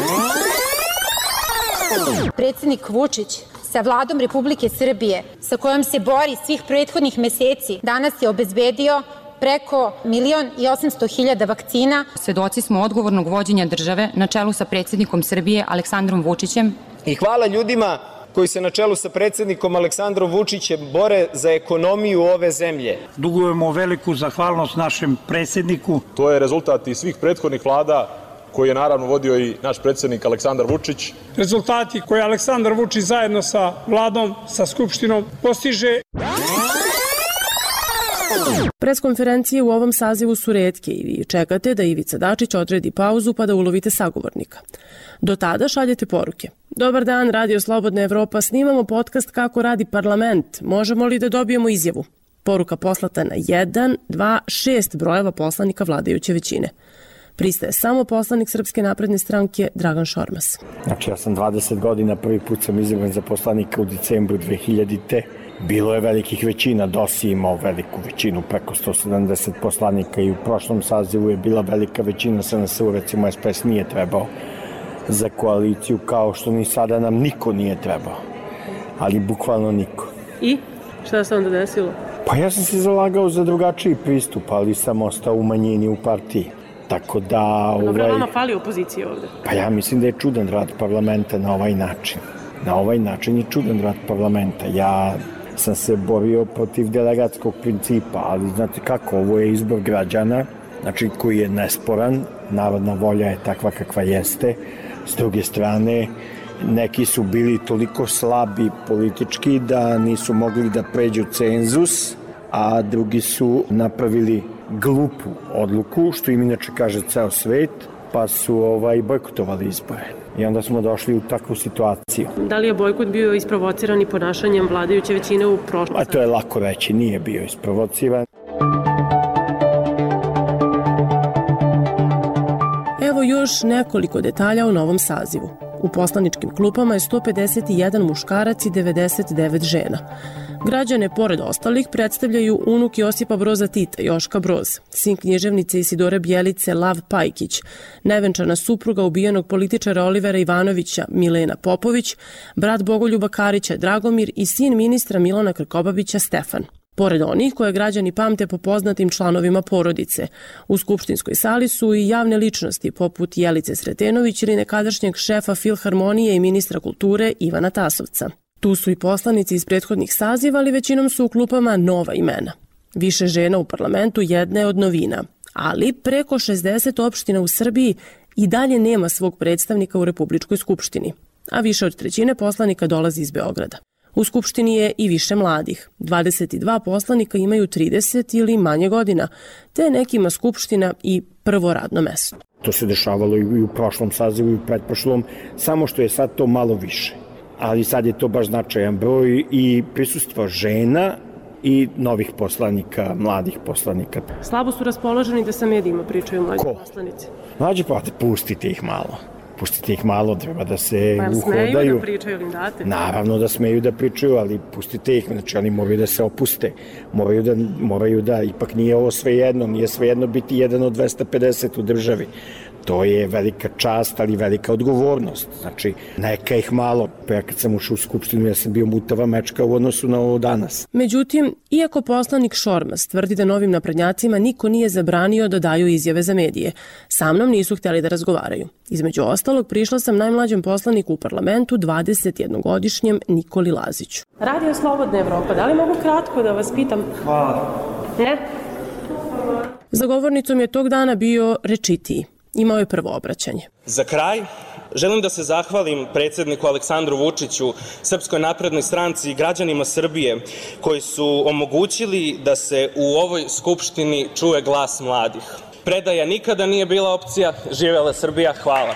Predsjednik Vučić sa vladom Republike Srbije, sa kojom se bori svih prethodnih meseci, danas je obezbedio preko milion i osamsto hiljada vakcina. Svedoci smo odgovornog vođenja države na čelu sa predsjednikom Srbije Aleksandrom Vučićem. I hvala ljudima koji se na čelu sa predsjednikom Aleksandrom Vučićem bore za ekonomiju ove zemlje. Dugujemo veliku zahvalnost našem predsjedniku. To je rezultat i svih prethodnih vlada koji je naravno vodio i naš predsjednik Aleksandar Vučić. Rezultati koje Aleksandar Vučić zajedno sa vladom, sa Skupštinom postiže. Preskonferencije u ovom sazivu su retke i vi čekate da Ivica Dačić odredi pauzu pa da ulovite sagovornika. Do tada šaljete poruke. Dobar dan, Radio Slobodna Evropa, snimamo podcast Kako radi parlament. Možemo li da dobijemo izjavu? Poruka poslata na jedan, dva, šest brojeva poslanika vladajuće većine. Pristaje samo poslanik Srpske napredne stranke Dragan Šormaz. Znači ja sam dvadeset godina, prvi put sam izabran za poslanika u decembru dve hiljadite. Bilo je velikih većina, D O S je imao veliku većinu, preko sto sedamdeset poslanika i u prošlom sazivu je bila velika većina, S N S U recimo S P S nije trebao za koaliciju, kao što ni sada nam niko nije trebao, ali bukvalno niko. I? Šta se onda desilo? Pa ja sam se zalagao za drugačiji pristup, ali sam ostao u manjini u partiji. Tako da... Dobro, vama fali opozicije ovde. Pa ja mislim da je čudan rad parlamenta na ovaj način. Na ovaj način je čudan rad parlamenta. Ja sam se borio protiv delegatskog principa, ali znate kako, ovo je izbor građana, znači koji je nesporan, narodna volja je takva kakva jeste. S druge strane, neki su bili toliko slabi politički da nisu mogli da pređu cenzus, a drugi su napravili glupu odluku, što im inače kaže ceo svet, pa su ovaj, bojkotovali izbore. I onda smo došli u takvu situaciju. Da li je bojkot bio isprovociran i ponašanjem vladajuće većine u prošlosti? A to je lako reći, nije bio isprovociran. Evo još nekoliko detalja o novom sazivu. U poslaničkim klupama je sto pedeset jedan muškarac i devedeset devet žena. Građane, pored ostalih, predstavljaju unuk Josipa Broza Tita, Joška Broz, sin književnice Isidore Bjelice, Lav Pajkić, nevenčana supruga ubijenog političara Olivera Ivanovića, Milena Popović, brat Bogoljuba Karića, Dragomir i sin ministra Milana Krkobabića, Stefan. Pored onih koje građani pamte po poznatim članovima porodice, u skupštinskoj sali su i javne ličnosti poput Jelice Sretenović ili nekadašnjeg šefa Filharmonije i ministra kulture Ivana Tasovca. Tu su i poslanici iz prethodnih saziva, ali većinom su u klupama nova imena. Više žena u parlamentu jedna je od novina, ali preko šezdeset opština u Srbiji i dalje nema svog predstavnika u Republičkoj skupštini, a više od trećine poslanika dolazi iz Beograda. U Skupštini je i više mladih. dvadeset dva poslanika imaju trideset ili manje godina, te nekima Skupština i prvo radno mesto. To se dešavalo i u prošlom sazivu i u pretprošlom, samo što je sad to malo više. Ali sad je to baš značajan broj i prisustvo žena i novih poslanika, mladih poslanika. Slabo su raspoloženi da sa medijima pričaju mlađi poslanici. Mlađi pa pustite ih malo. Pustite ih malo, treba da se pa, uhodaju. Smeju da pričaju ili im date? Naravno da smeju da pričaju, ali pustite ih, znači oni moraju da se opuste. Moraju da, moraju da, ipak nije ovo svejedno, nije svejedno biti jedan od dvesta pedeset u državi. To je velika čast, ali velika odgovornost. Znači, neka ih malo. Pa ja kad sam ušao u Skupštinu, ja sam bio mutava mečka u odnosu na ovo danas. Međutim, iako poslanik Šormaz tvrdi da novim naprednjacima niko nije zabranio da daju izjave za medije, sa mnom nisu hteli da razgovaraju. Između ostalog, prišla sam najmlađem poslaniku u parlamentu, dvadesetjednogodišnjem Nikoli Laziću. Radio Slobodna Evropa, da li mogu kratko da vas pitam? Hvala. Ne? Za govornicom je tog dana bio rečitiji. Imao je prvo obraćanje. Za kraj, želim da se zahvalim predsedniku Aleksandru Vučiću, Srpskoj naprednoj stranci i građanima Srbije koji su omogućili da se u ovoj Skupštini čuje glas mladih. Predaja nikada nije bila opcija. Živela Srbija. Hvala.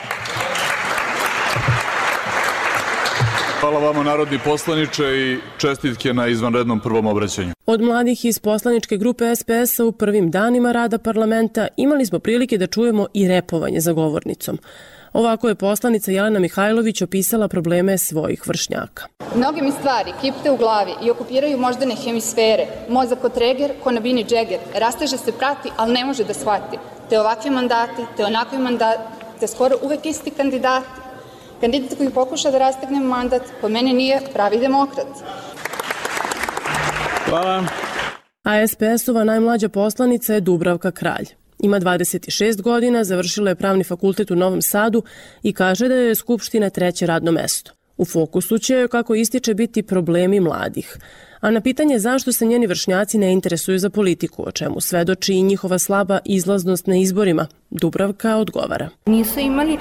Hvala vama, narodni poslaniče, i čestitke na izvanrednom prvom obraćanju. Od mladih iz poslaničke grupe es pe es a u prvim danima rada parlamenta imali smo prilike da čujemo i repovanje za govornicom. Ovako je poslanica Jelena Mihajlović opisala probleme svojih vršnjaka. Mnoge mi stvari kipte u glavi i okupiraju moždane hemisfere. Mozak od treger, ko na bini džeger. Rasteže se prati, ali ne može da shvati. Te ovakvi mandati, te onakvi mandati, te skoro uvek isti kandidati. Kandidat koji pokuša da rastegne mandat, po meni nije pravi demokrat. Hvala. A es pe es-ova najmlađa poslanica je Dubravka Kralj. Ima dvadeset šest godina, završila je pravni fakultet u Novom Sadu i kaže da je Skupština treće radno mesto. U fokusu će, kako ističe, biti problemi mladih. A na pitanje zašto se njeni vršnjaci ne interesuju za politiku, o čemu svedoči i njihova slaba izlaznost na izborima, Dubravka odgovara. Nisu imali,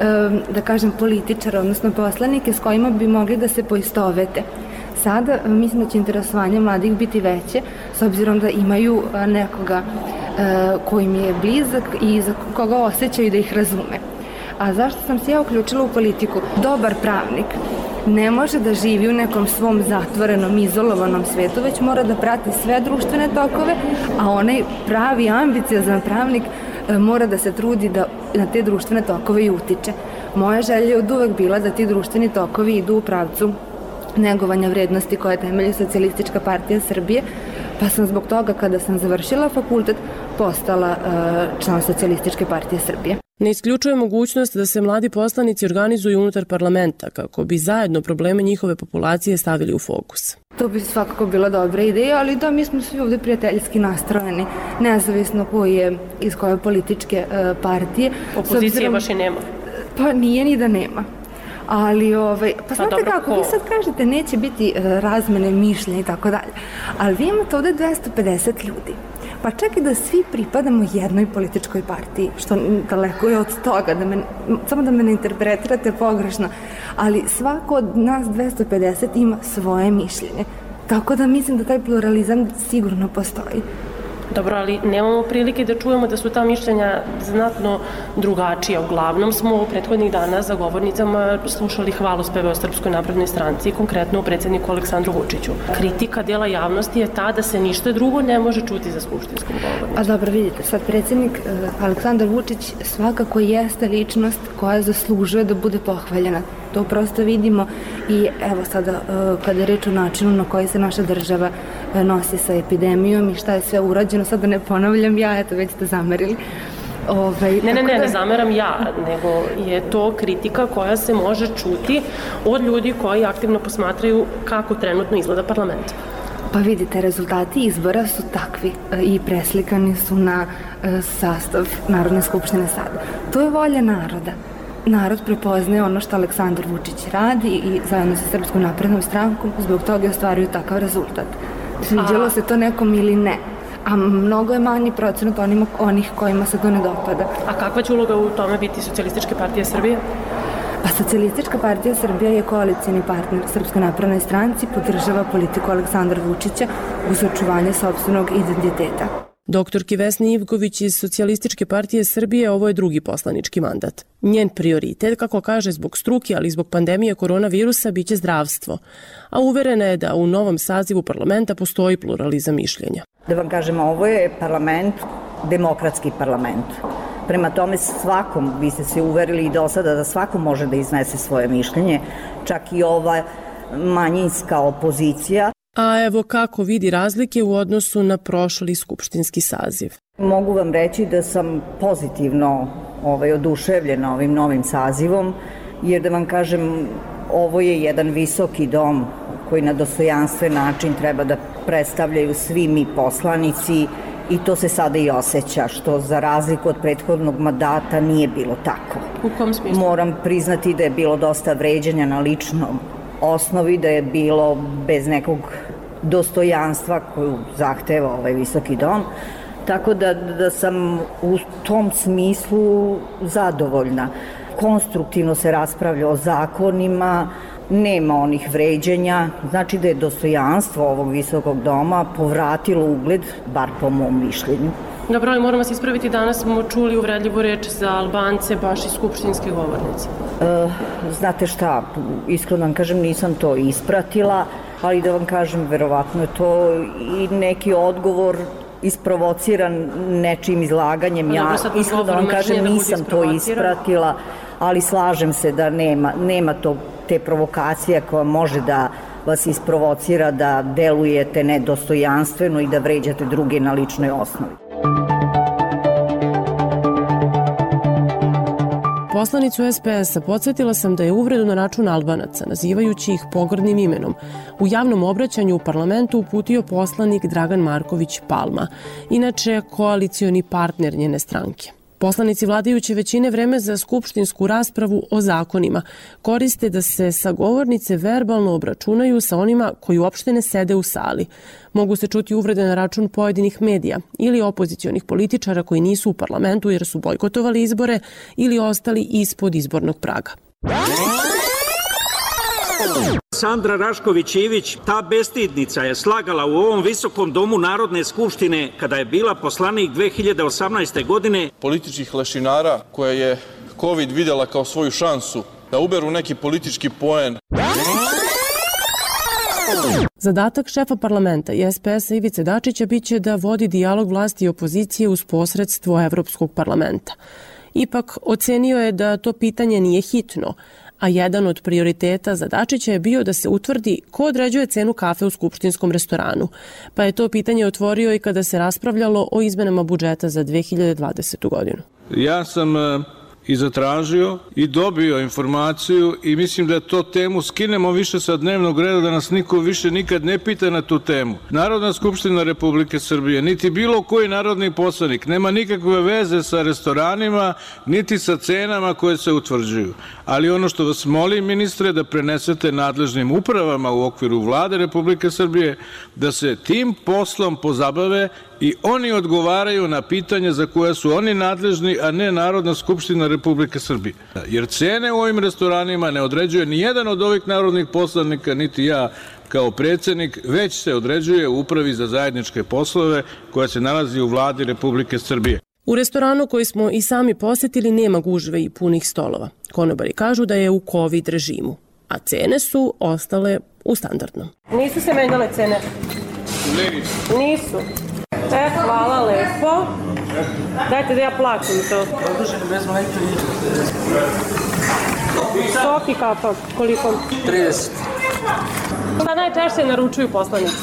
da kažem, političara, odnosno poslanike s kojima bi mogli da se poistovete. Sada mislim da će interesovanje mladih biti veće, s obzirom da imaju nekoga koji im je blizak i za koga osjećaju da ih razume. A zašto sam se ja uključila u politiku? Dobar pravnik ne može da živi u nekom svom zatvorenom, izolovanom svetu, već mora da prati sve društvene tokove, a onaj pravi ambiciozan pravnik mora da se trudi da na te društvene tokove i utiče. Moja želja je od uvek bila da ti društveni tokovi idu u pravcu negovanja vrednosti koje temelji Socijalistička partija Srbije, pa sam zbog toga kada sam završila fakultet postala član Socijalističke partije Srbije. Ne isključuje mogućnost da se mladi poslanici organizuju unutar parlamenta kako bi zajedno probleme njihove populacije stavili u fokus. To bi svakako bila dobra ideja, ali da, mi smo svi ovde prijateljski nastrojeni, nezavisno ko je iz koje političke partije. Opozicije obzirom, baš i nema. Pa nije ni da nema. Ali, ovaj, pa znate kako, vi sad kažete neće biti razmene mišljenja i tako dalje, ali vi imate ovde dvesta pedeset ljudi. Pa čak i da svi pripadamo jednoj političkoj partiji, što daleko je od toga, da me, samo da me ne interpretirate pogrešno, ali svako od nas dvesta pedeset ima svoje mišljenje. Tako da mislim da taj pluralizam sigurno postoji. Dobro, ali nemamo prilike da čujemo da su ta mišljenja znatno drugačija. Uglavnom smo u prethodnih dana za govornicama slušali hvalospeve o Srpskoj naprednoj stranci, konkretno o predsjedniku Aleksandru Vučiću. Kritika dela javnosti je ta da se ništa drugo ne može čuti za skupštinskom govornicom. A dobro, vidite, sad predsjednik Aleksandar Vučić svakako jeste ličnost koja zaslužuje da bude pohvaljena. To prosto vidimo i evo sada kada je reč o načinu na koji se naša država nosi sa epidemijom i šta je sve urađeno, sad da ne ponavljam ja, eto već ste zamerili. Ovaj, ne, ne, ne, da... ne zameram ja, nego je to kritika koja se može čuti od ljudi koji aktivno posmatraju kako trenutno izgleda parlament. Pa vidite, rezultati izbora su takvi i preslikani su na sastav Narodne skupštine sada. To je volja naroda. Narod prepoznaje ono što Aleksandar Vučić radi i zajedno sa Srpskom naprednom strankom zbog toga ostvaruju takav rezultat. Sviđalo se to nekom ili ne, a mnogo je manji procenat onima, onih kojima se to ne dopada. A kakva će uloga u tome biti Socijalističke partije Srbije? Pa Socijalistička partija Srbije je koalicijni partner Srpskoj naprednoj stranci, podržava politiku Aleksandra Vučića uz očuvanje sopstvenog identiteta. Doktorki Vesni Ivković iz Socijalističke partije Srbije ovo je drugi poslanički mandat. Njen prioritet, kako kaže, zbog struke, ali i zbog pandemije koronavirusa, biće zdravstvo. A uverena je da u novom sazivu parlamenta postoji pluralizam mišljenja. Da vam kažem, ovo je parlament, demokratski parlament. Prema tome svakom, vi ste se uverili i do sada da svako može da iznese svoje mišljenje, čak i ova manjinska opozicija. A evo kako vidi razlike u odnosu na prošli skupštinski saziv. Mogu vam reći da sam pozitivno ovaj, oduševljena ovim novim sazivom, jer da vam kažem, ovo je jedan visoki dom koji na dostojanstven način treba da predstavljaju svi mi poslanici i to se sada i osjeća, što za razliku od prethodnog mandata nije bilo tako. U kom smislu? Moram priznati da je bilo dosta vređanja na ličnom osnovi, da je bilo bez nekog dostojanstva koju zahteva ovaj visoki dom, tako da, da sam u tom smislu zadovoljna. Konstruktivno se raspravlja o zakonima, nema onih vređenja, znači da je dostojanstvo ovog visokog doma povratilo ugled, bar po mom mišljenju. Dobro, ali moram vas ispraviti, danas smo čuli uvredljivu reč za Albance, baš i skupštinski govornici. E, znate šta, iskreno vam kažem, nisam to ispratila, ali da vam kažem, verovatno je to i neki odgovor isprovociran nečim izlaganjem. Ja, iskreno da vam kažem, nisam to ispratila, ali slažem se da nema, nema to, te provokacije koja može da vas isprovocira da delujete nedostojanstveno i da vređate druge na ličnoj osnovi. Poslanicu es pe es-a podsjetila sam da je uvredu na račun Albanaca, nazivajući ih pogrdnim imenom, u javnom obraćanju u parlamentu uputio poslanik Dragan Marković Palma, inače koalicioni partner njene stranke. Poslanici vladajuće većine vreme za skupštinsku raspravu o zakonima koriste da se sa govornice verbalno obračunaju sa onima koji uopšte ne sede u sali. Mogu se čuti uvrede na račun pojedinih medija ili opozicionih političara koji nisu u parlamentu jer su bojkotovali izbore ili ostali ispod izbornog praga. Sandra Rašković-Ivić, ta bestidnica, je slagala u ovom visokom domu Narodne skupštine kada je bila poslanik dve hiljade osamnaeste. godine. Političkih lešinara koja je COVID videla kao svoju šansu da uberu neki politički poen. Zadatak šefa parlamenta i es pe es-a Ivice Dačića biće da vodi dijalog vlasti i opozicije uz posredstvo Evropskog parlamenta. Ipak ocenio je da to pitanje nije hitno, a jedan od prioriteta za Dačića je bio da se utvrdi ko određuje cenu kafe u skupštinskom restoranu, pa je to pitanje otvorio i kada se raspravljalo o izmenama budžeta za dve hiljade dvadesetu. godinu. Ja sam i zatražio i dobio informaciju i mislim da to temu skinemo više sa dnevnog reda, da nas niko više nikad ne pita na tu temu. Narodna skupština Republike Srbije, niti bilo koji narodni poslanik nema nikakve veze sa restoranima, niti sa cenama koje se utvrđuju. Ali ono što vas molim, ministre, da prenesete nadležnim upravama u okviru Vlade Republike Srbije, da se tim poslom pozabave i oni odgovaraju na pitanja za koja su oni nadležni, a ne Narodna skupština Republike Srbije. Jer cene u ovim restoranima ne određuje ni jedan od ovih narodnih poslanika, niti ja kao predsednik, već se određuje u Upravi za zajedničke poslove koja se nalazi u Vladi Republike Srbije. U restoranu koji smo i sami posetili nema gužve i punih stolova. Konobari kažu da je u COVID režimu, a cene su ostale u standardnom. Nisu se menjale cene? Nisu. Nisu. E, hvala lepo. Dajte da ja plaćam to. Sok i kafa, koliko? trideset. Šta najčešće naručuju poslanici?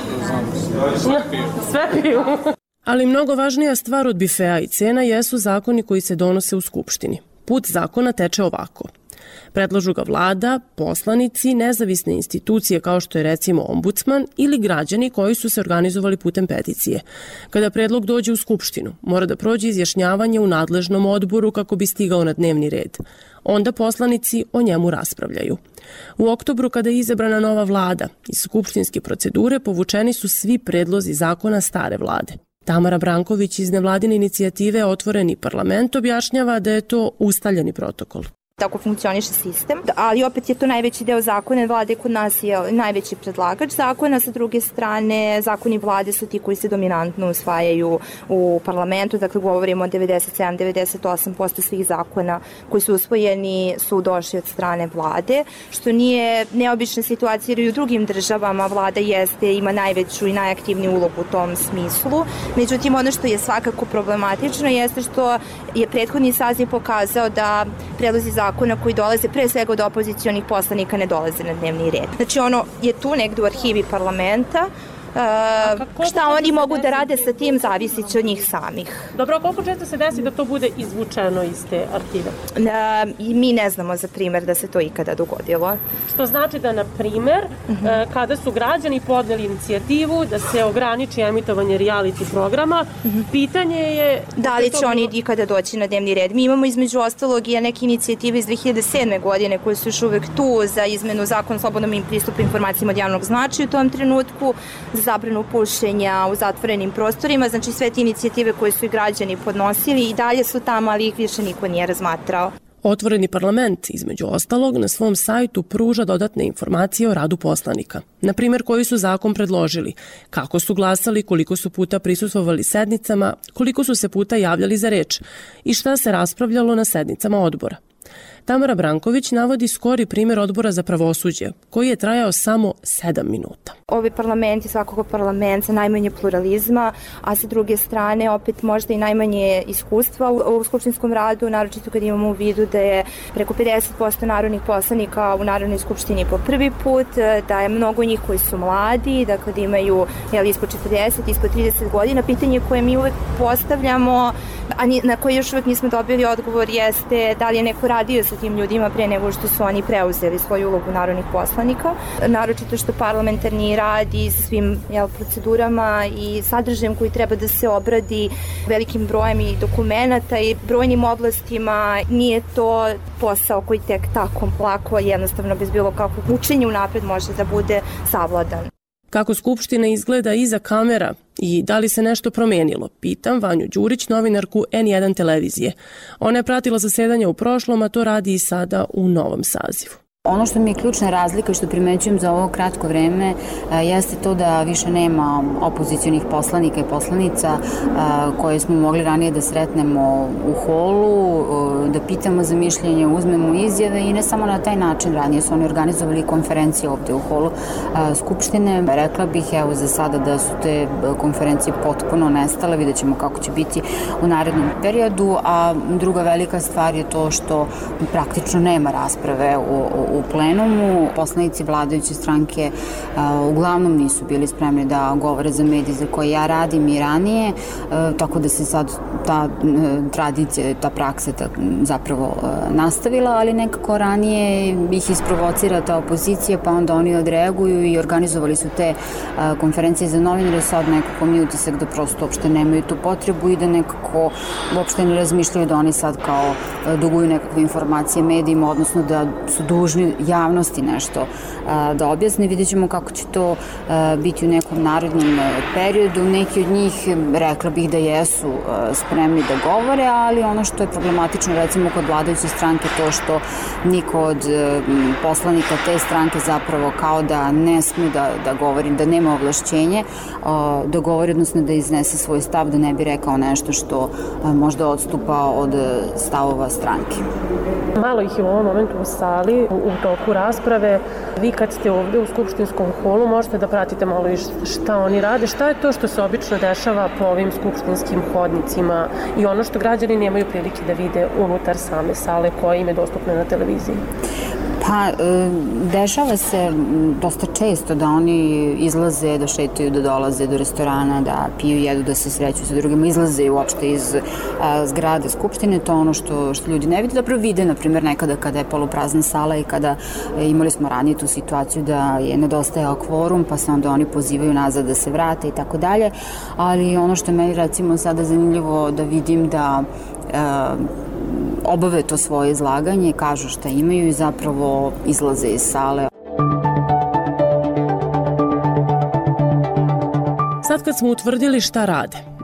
Sve piju. Ali mnogo važnija stvar od bifea i cena jesu zakoni koji se donose u Skupštini. Put zakona teče ovako. Predlažu ga vlada, poslanici, nezavisne institucije kao što je recimo ombudsman ili građani koji su se organizovali putem peticije. Kada predlog dođe u Skupštinu, mora da prođe izjašnjavanje u nadležnom odboru kako bi stigao na dnevni red. Onda poslanici o njemu raspravljaju. U oktobru, kada je izabrana nova vlada, iz skupštinske procedure povučeni su svi predlozi zakona stare vlade. Tamara Branković iz nevladine inicijative Otvoreni parlament objašnjava da je to ustaljeni protokol. Tako funkcioniše sistem, ali opet je to najveći deo zakona, vlade kod nas je najveći predlagač zakona, sa druge strane zakoni vlade su ti koji se dominantno usvajaju u parlamentu, dakle govorimo o devedeset sedam do devedeset osam posto svih zakona koji su usvojeni su došli od strane vlade, što nije neobična situacija jer i u drugim državama vlada jeste, ima najveću i najaktivniju ulogu u tom smislu. Međutim, ono što je svakako problematično jeste što je prethodni saziv pokazao da predlozi zakona zakona koji dolaze pre svega od opozicionih poslanika ne dolaze na dnevni red. Znači ono je tu negde u arhivi parlamenta. Uh, šta oni mogu da rade sa tim zavisit će od njih samih. Dobro, koliko često se desi da to bude izvučeno iz te arhive? Uh, mi ne znamo za primer da se to ikada dogodilo. Što znači da, na primer, uh -huh. uh, kada su građani podneli inicijativu da se ograniči emitovanje reality programa, uh -huh. pitanje je... Da li će to... oni ikada doći na dnevni red? Mi imamo između ostalog i neke inicijative iz dve hiljade sedme. godine koje su još uvek tu za izmenu zakona o slobodnom pristupu informacijama od javnog značaja u tom trenutku, zabranu pušenja u zatvorenim prostorima, znači sve te inicijative koje su i građani podnosili i dalje su tamo, ali ih više niko nije razmatrao. Otvoreni parlament, između ostalog, na svom sajtu pruža dodatne informacije o radu poslanika. Na primjer, koji su zakon predložili, kako su glasali, koliko su puta prisustvovali sednicama, koliko su se puta javljali za reč i šta se raspravljalo na sednicama odbora. Tamara Branković navodi skori primjer odbora za pravosuđe, koji je trajao samo sedam minuta. Ovaj parlament je svakako parlament sa najmanje pluralizma, a sa druge strane opet možda i najmanje iskustva u, u skupštinskom radu, naročito kad imamo u vidu da je preko pedeset posto narodnih poslanika u Narodnoj skupštini po prvi put, da je mnogo njih koji su mladi, dakle da imaju jel, ispod četrdeset, ispod trideset godina. Pitanje koje mi uvek postavljamo, a na koje još uvek nismo dobili odgovor, jeste da li je neko radio sa tim ljudima pre nego što su oni preuzeli svoju ulogu narodnih poslanika. Naročito što parlamentarni rad i svim jel, procedurama i sadržajem koji treba da se obradi velikim brojem i dokumenata i brojnim oblastima, nije to posao koji tek tako lako, jednostavno bez bilo kakvog učenja unapred može da bude savladan. Kako Skupština izgleda iza kamera i da li se nešto promenilo, pitam Vanju Đurić, novinarku en jedan televizije. Ona je pratila zasedanja u prošlom, a to radi i sada u novom sazivu. Ono što mi je ključna razlika i što primećujem za ovo kratko vreme jeste to da više nema opozicionih poslanika i poslanica koje smo mogli ranije da sretnemo u holu, da pitamo za mišljenje, uzmemo izjave i ne samo na taj način. Ranije su oni organizovali konferencije ovde u holu Skupštine. Rekla bih evo za sada da su te konferencije potpuno nestale, vidjet ćemo kako će biti u narednom periodu, a druga velika stvar je to što praktično nema rasprave u u plenumu. Poslanici vladajuće stranke a, uglavnom nisu bili spremni da govore za medije za koje ja radim i ranije, a, tako da se sad ta a, tradicija, ta praksa ta, zapravo a, nastavila, ali nekako ranije ih isprovocira ta opozicija, pa onda oni odreaguju i organizovali su te a, konferencije za novinare, sad nekako mi utisak da prosto uopšte nemaju tu potrebu i da nekako uopšte ne razmišljaju da oni sad kao a, duguju nekakve informacije medijima, odnosno da su dužni javnosti nešto a, da objasne. Vidjet ćemo kako će to a, biti u nekom narednom periodu. Neki od njih rekla bih da jesu a, spremni da govore, ali ono što je problematično recimo kod vladajuće stranke to što niko od a, poslanika te stranke zapravo kao da ne sme da, da govori, da nema ovlašćenje a, da govori, odnosno da iznese svoj stav, da ne bi rekao nešto što a, možda odstupa od stavova stranke. Malo ih je u ovom momentu u sali, u, u toku rasprave. Vi kad ste ovde u skupštinskom holu možete da pratite malo i šta oni rade. Šta je to što se obično dešava po ovim skupštinskim hodnicima i ono što građani nemaju prilike da vide unutar same sale koja im je dostupna na televiziji? Pa, dešava se dosta često da oni izlaze, da šetaju, da dolaze do restorana, da piju, jedu, da se sreću sa drugima, izlaze uopšte iz a, zgrade Skupštine, to ono što, što ljudi ne vide, dobro vide, na primjer, nekada kada je poluprazna sala i kada e, imali smo ranije tu situaciju da je nedostajao kvorum, pa se onda oni pozivaju nazad da se vrate i tako dalje, ali ono što je meni recimo sada zanimljivo da vidim da e, obave to svoje izlaganje, kažu šta imaju i zapravo izlaze iz sale. Sad kad smo utvrdili šta rade,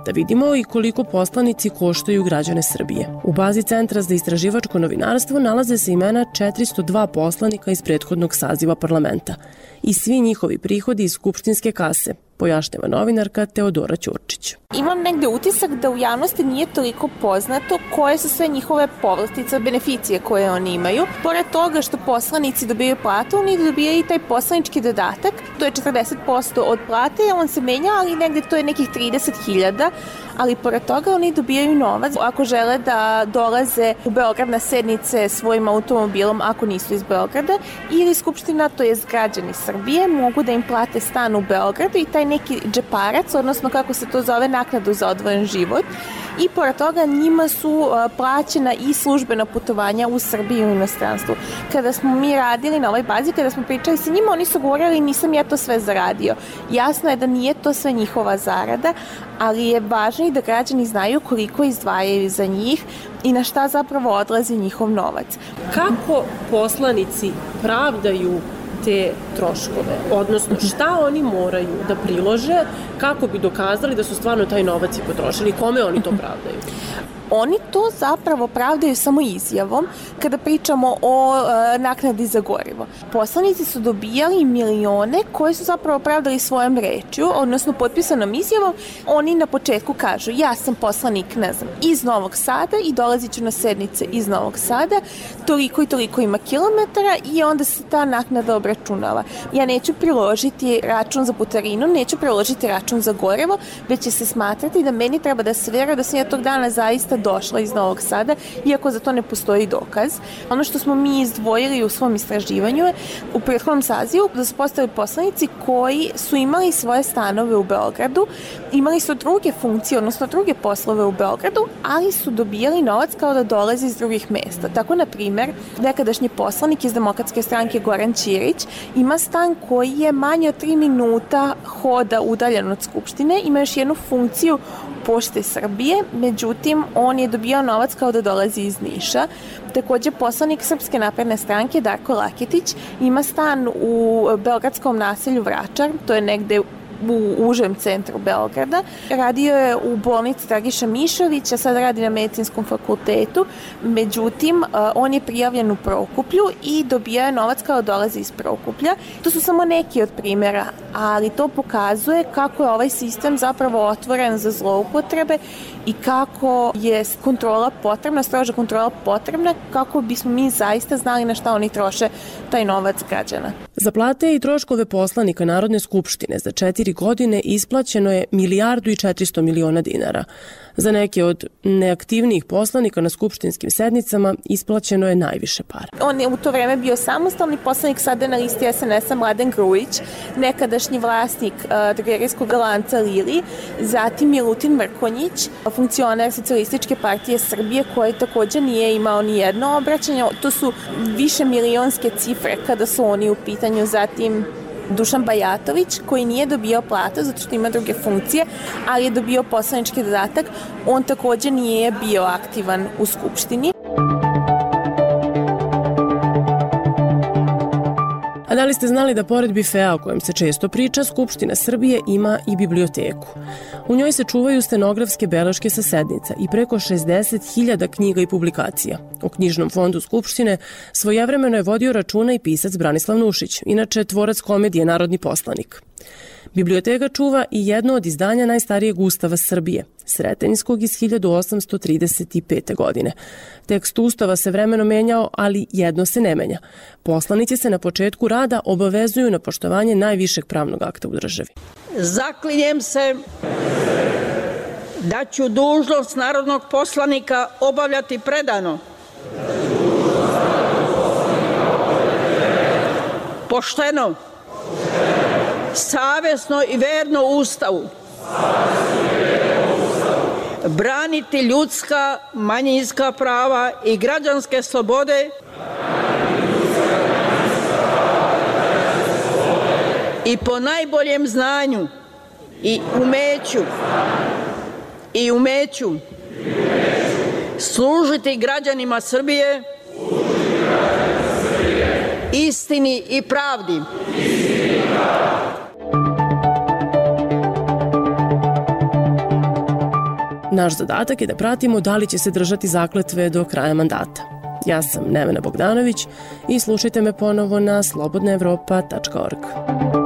da vidimo i koliko poslanici koštaju građane Srbije. U bazi Centra za istraživačko novinarstvo nalaze se imena četiristo dva poslanika iz prethodnog saziva parlamenta i svi njihovi prihodi iz skupštinske kase, pojašnjava novinarka Teodora Ćurčić. Imam negde utisak da u javnosti nije toliko poznato koje su sve njihove povlastice, beneficije koje oni imaju. Pored toga što poslanici dobijaju platu, oni dobijaju i taj poslanički dodatak. To je četrdeset posto od plate, on se menja, ali negde to je nekih trideset hiljada. Ali pored toga oni dobijaju novac ako žele da dolaze u Beograd na sednice svojim automobilom ako nisu iz Beograda, ili Skupština, to je građani Srbije, mogu da im plate stan u Beogradu i taj neki džeparac, odnosno kako se to zove, naknadu za odvojen život. I pored toga njima su plaćena i službena putovanja u Srbiji i u inostranstvu. Kada smo mi radili na ovoj bazi, kada smo pričali sa njima, oni su govorili nisam ja to sve zaradio. Jasno je da nije to sve njihova zarada, ali je važno i da građani znaju koliko izdvajaju za njih i na šta zapravo odlazi njihov novac. Kako poslanici pravdaju te troškove, odnosno šta oni moraju da prilože kako bi dokazali da su stvarno taj novac i potrošili, kome oni to pravdaju? Oni to zapravo pravdaju samo izjavom kada pričamo o e, naknadi za gorivo. Poslanici su dobijali milione koje su zapravo pravdali svojom rečju, odnosno potpisanom izjavom. Oni na početku kažu ja sam poslanik, ne znam, iz Novog Sada i dolazit ću na sednice iz Novog Sada, toliko i toliko ima kilometara i onda se ta naknada obračunava. Ja neću priložiti račun za putarinu, neću priložiti račun za gorivo, već će se smatrati da meni treba da se veruje da sam ja tog dana zaista došla iz Novog Sada, iako za to ne postoji dokaz. Ono što smo mi izdvojili u svom istraživanju je u prethodnom sazivu da su postali poslanici koji su imali svoje stanove u Beogradu, imali su druge funkcije, odnosno druge poslove u Beogradu, ali su dobijali novac kao da dolaze iz drugih mesta. Tako, na primer, nekadašnji poslanik iz Demokratske stranke Goran Ćirić ima stan koji je manje od tri minuta hoda udaljen od Skupštine, ima još jednu funkciju Pošte Srbije, međutim, on je dobijao novac kao da dolazi iz Niša. Takođe, poslanik Srpske napredne stranke Darko Laketić ima stan u beogradskom naselju Vračar, to je negde u užem centru Beograda. Radio je u bolnici Dragiša Mišovića, sad radi na medicinskom fakultetu, međutim, on je prijavljen u Prokuplju i dobija novac kao dolazi iz Prokuplja. To su samo neki od primjera, ali to pokazuje kako je ovaj sistem zapravo otvoren za zloupotrebe i kako je kontrola potrebna, stroža kontrola potrebna, kako bismo mi zaista znali na šta oni troše taj novac građana. Za plate i troškove poslanika Narodne skupštine za četiri godine isplaćeno je milijardu i četiristo miliona dinara. Za neke od neaktivnijih poslanika na skupštinskim sednicama isplaćeno je najviše para. On je u to vreme bio samostalni poslanik, sada na listi es en es-a Mladen Grujić, nekadašnji vlasnik uh, drogerijskog lanca Lili, zatim Milutin Mrkonjić, funkcioner Socijalističke partije Srbije, koji takođe nije imao ni jedno obraćanje. To su više milionske cifre kada su oni u pitanju. Zatim Dušan Bajatović, koji nije dobio platu zato što ima druge funkcije, ali je dobio poslanički dodatak. On takođe nije bio aktivan u Skupštini. A da li ste znali da pored bifea o kojem se često priča, Skupština Srbije ima i biblioteku? U njoj se čuvaju stenografske beleške sa sednica i preko šezdeset hiljada knjiga i publikacija. O knjižnom fondu Skupštine svojevremeno je vodio računa i pisac Branislav Nušić, inače tvorac komedije Narodni poslanik. Biblioteka čuva i jedno od izdanja najstarijeg Ustava Srbije, Sretenjskog iz hiljadu osamsto trideset pete. godine. Tekst Ustava se vremenom menjao, ali jedno se ne menja. Poslanici se na početku rada obavezuju na poštovanje najvišeg pravnog akta u državi. Zaklinjem se da ću dužnost narodnog poslanika obavljati predano, pošteno, savesno i verno Ustavu, braniti ljudska, manjinska prava i građanske slobode i po najboljem znanju i umeću i umeću služiti građanima Srbije, istini i pravdi. Naš zadatak je da pratimo da li će se držati zakletve do kraja mandata. Ja sam Nevena Bogdanović i slušajte me ponovo na slobodna evropa tačka org.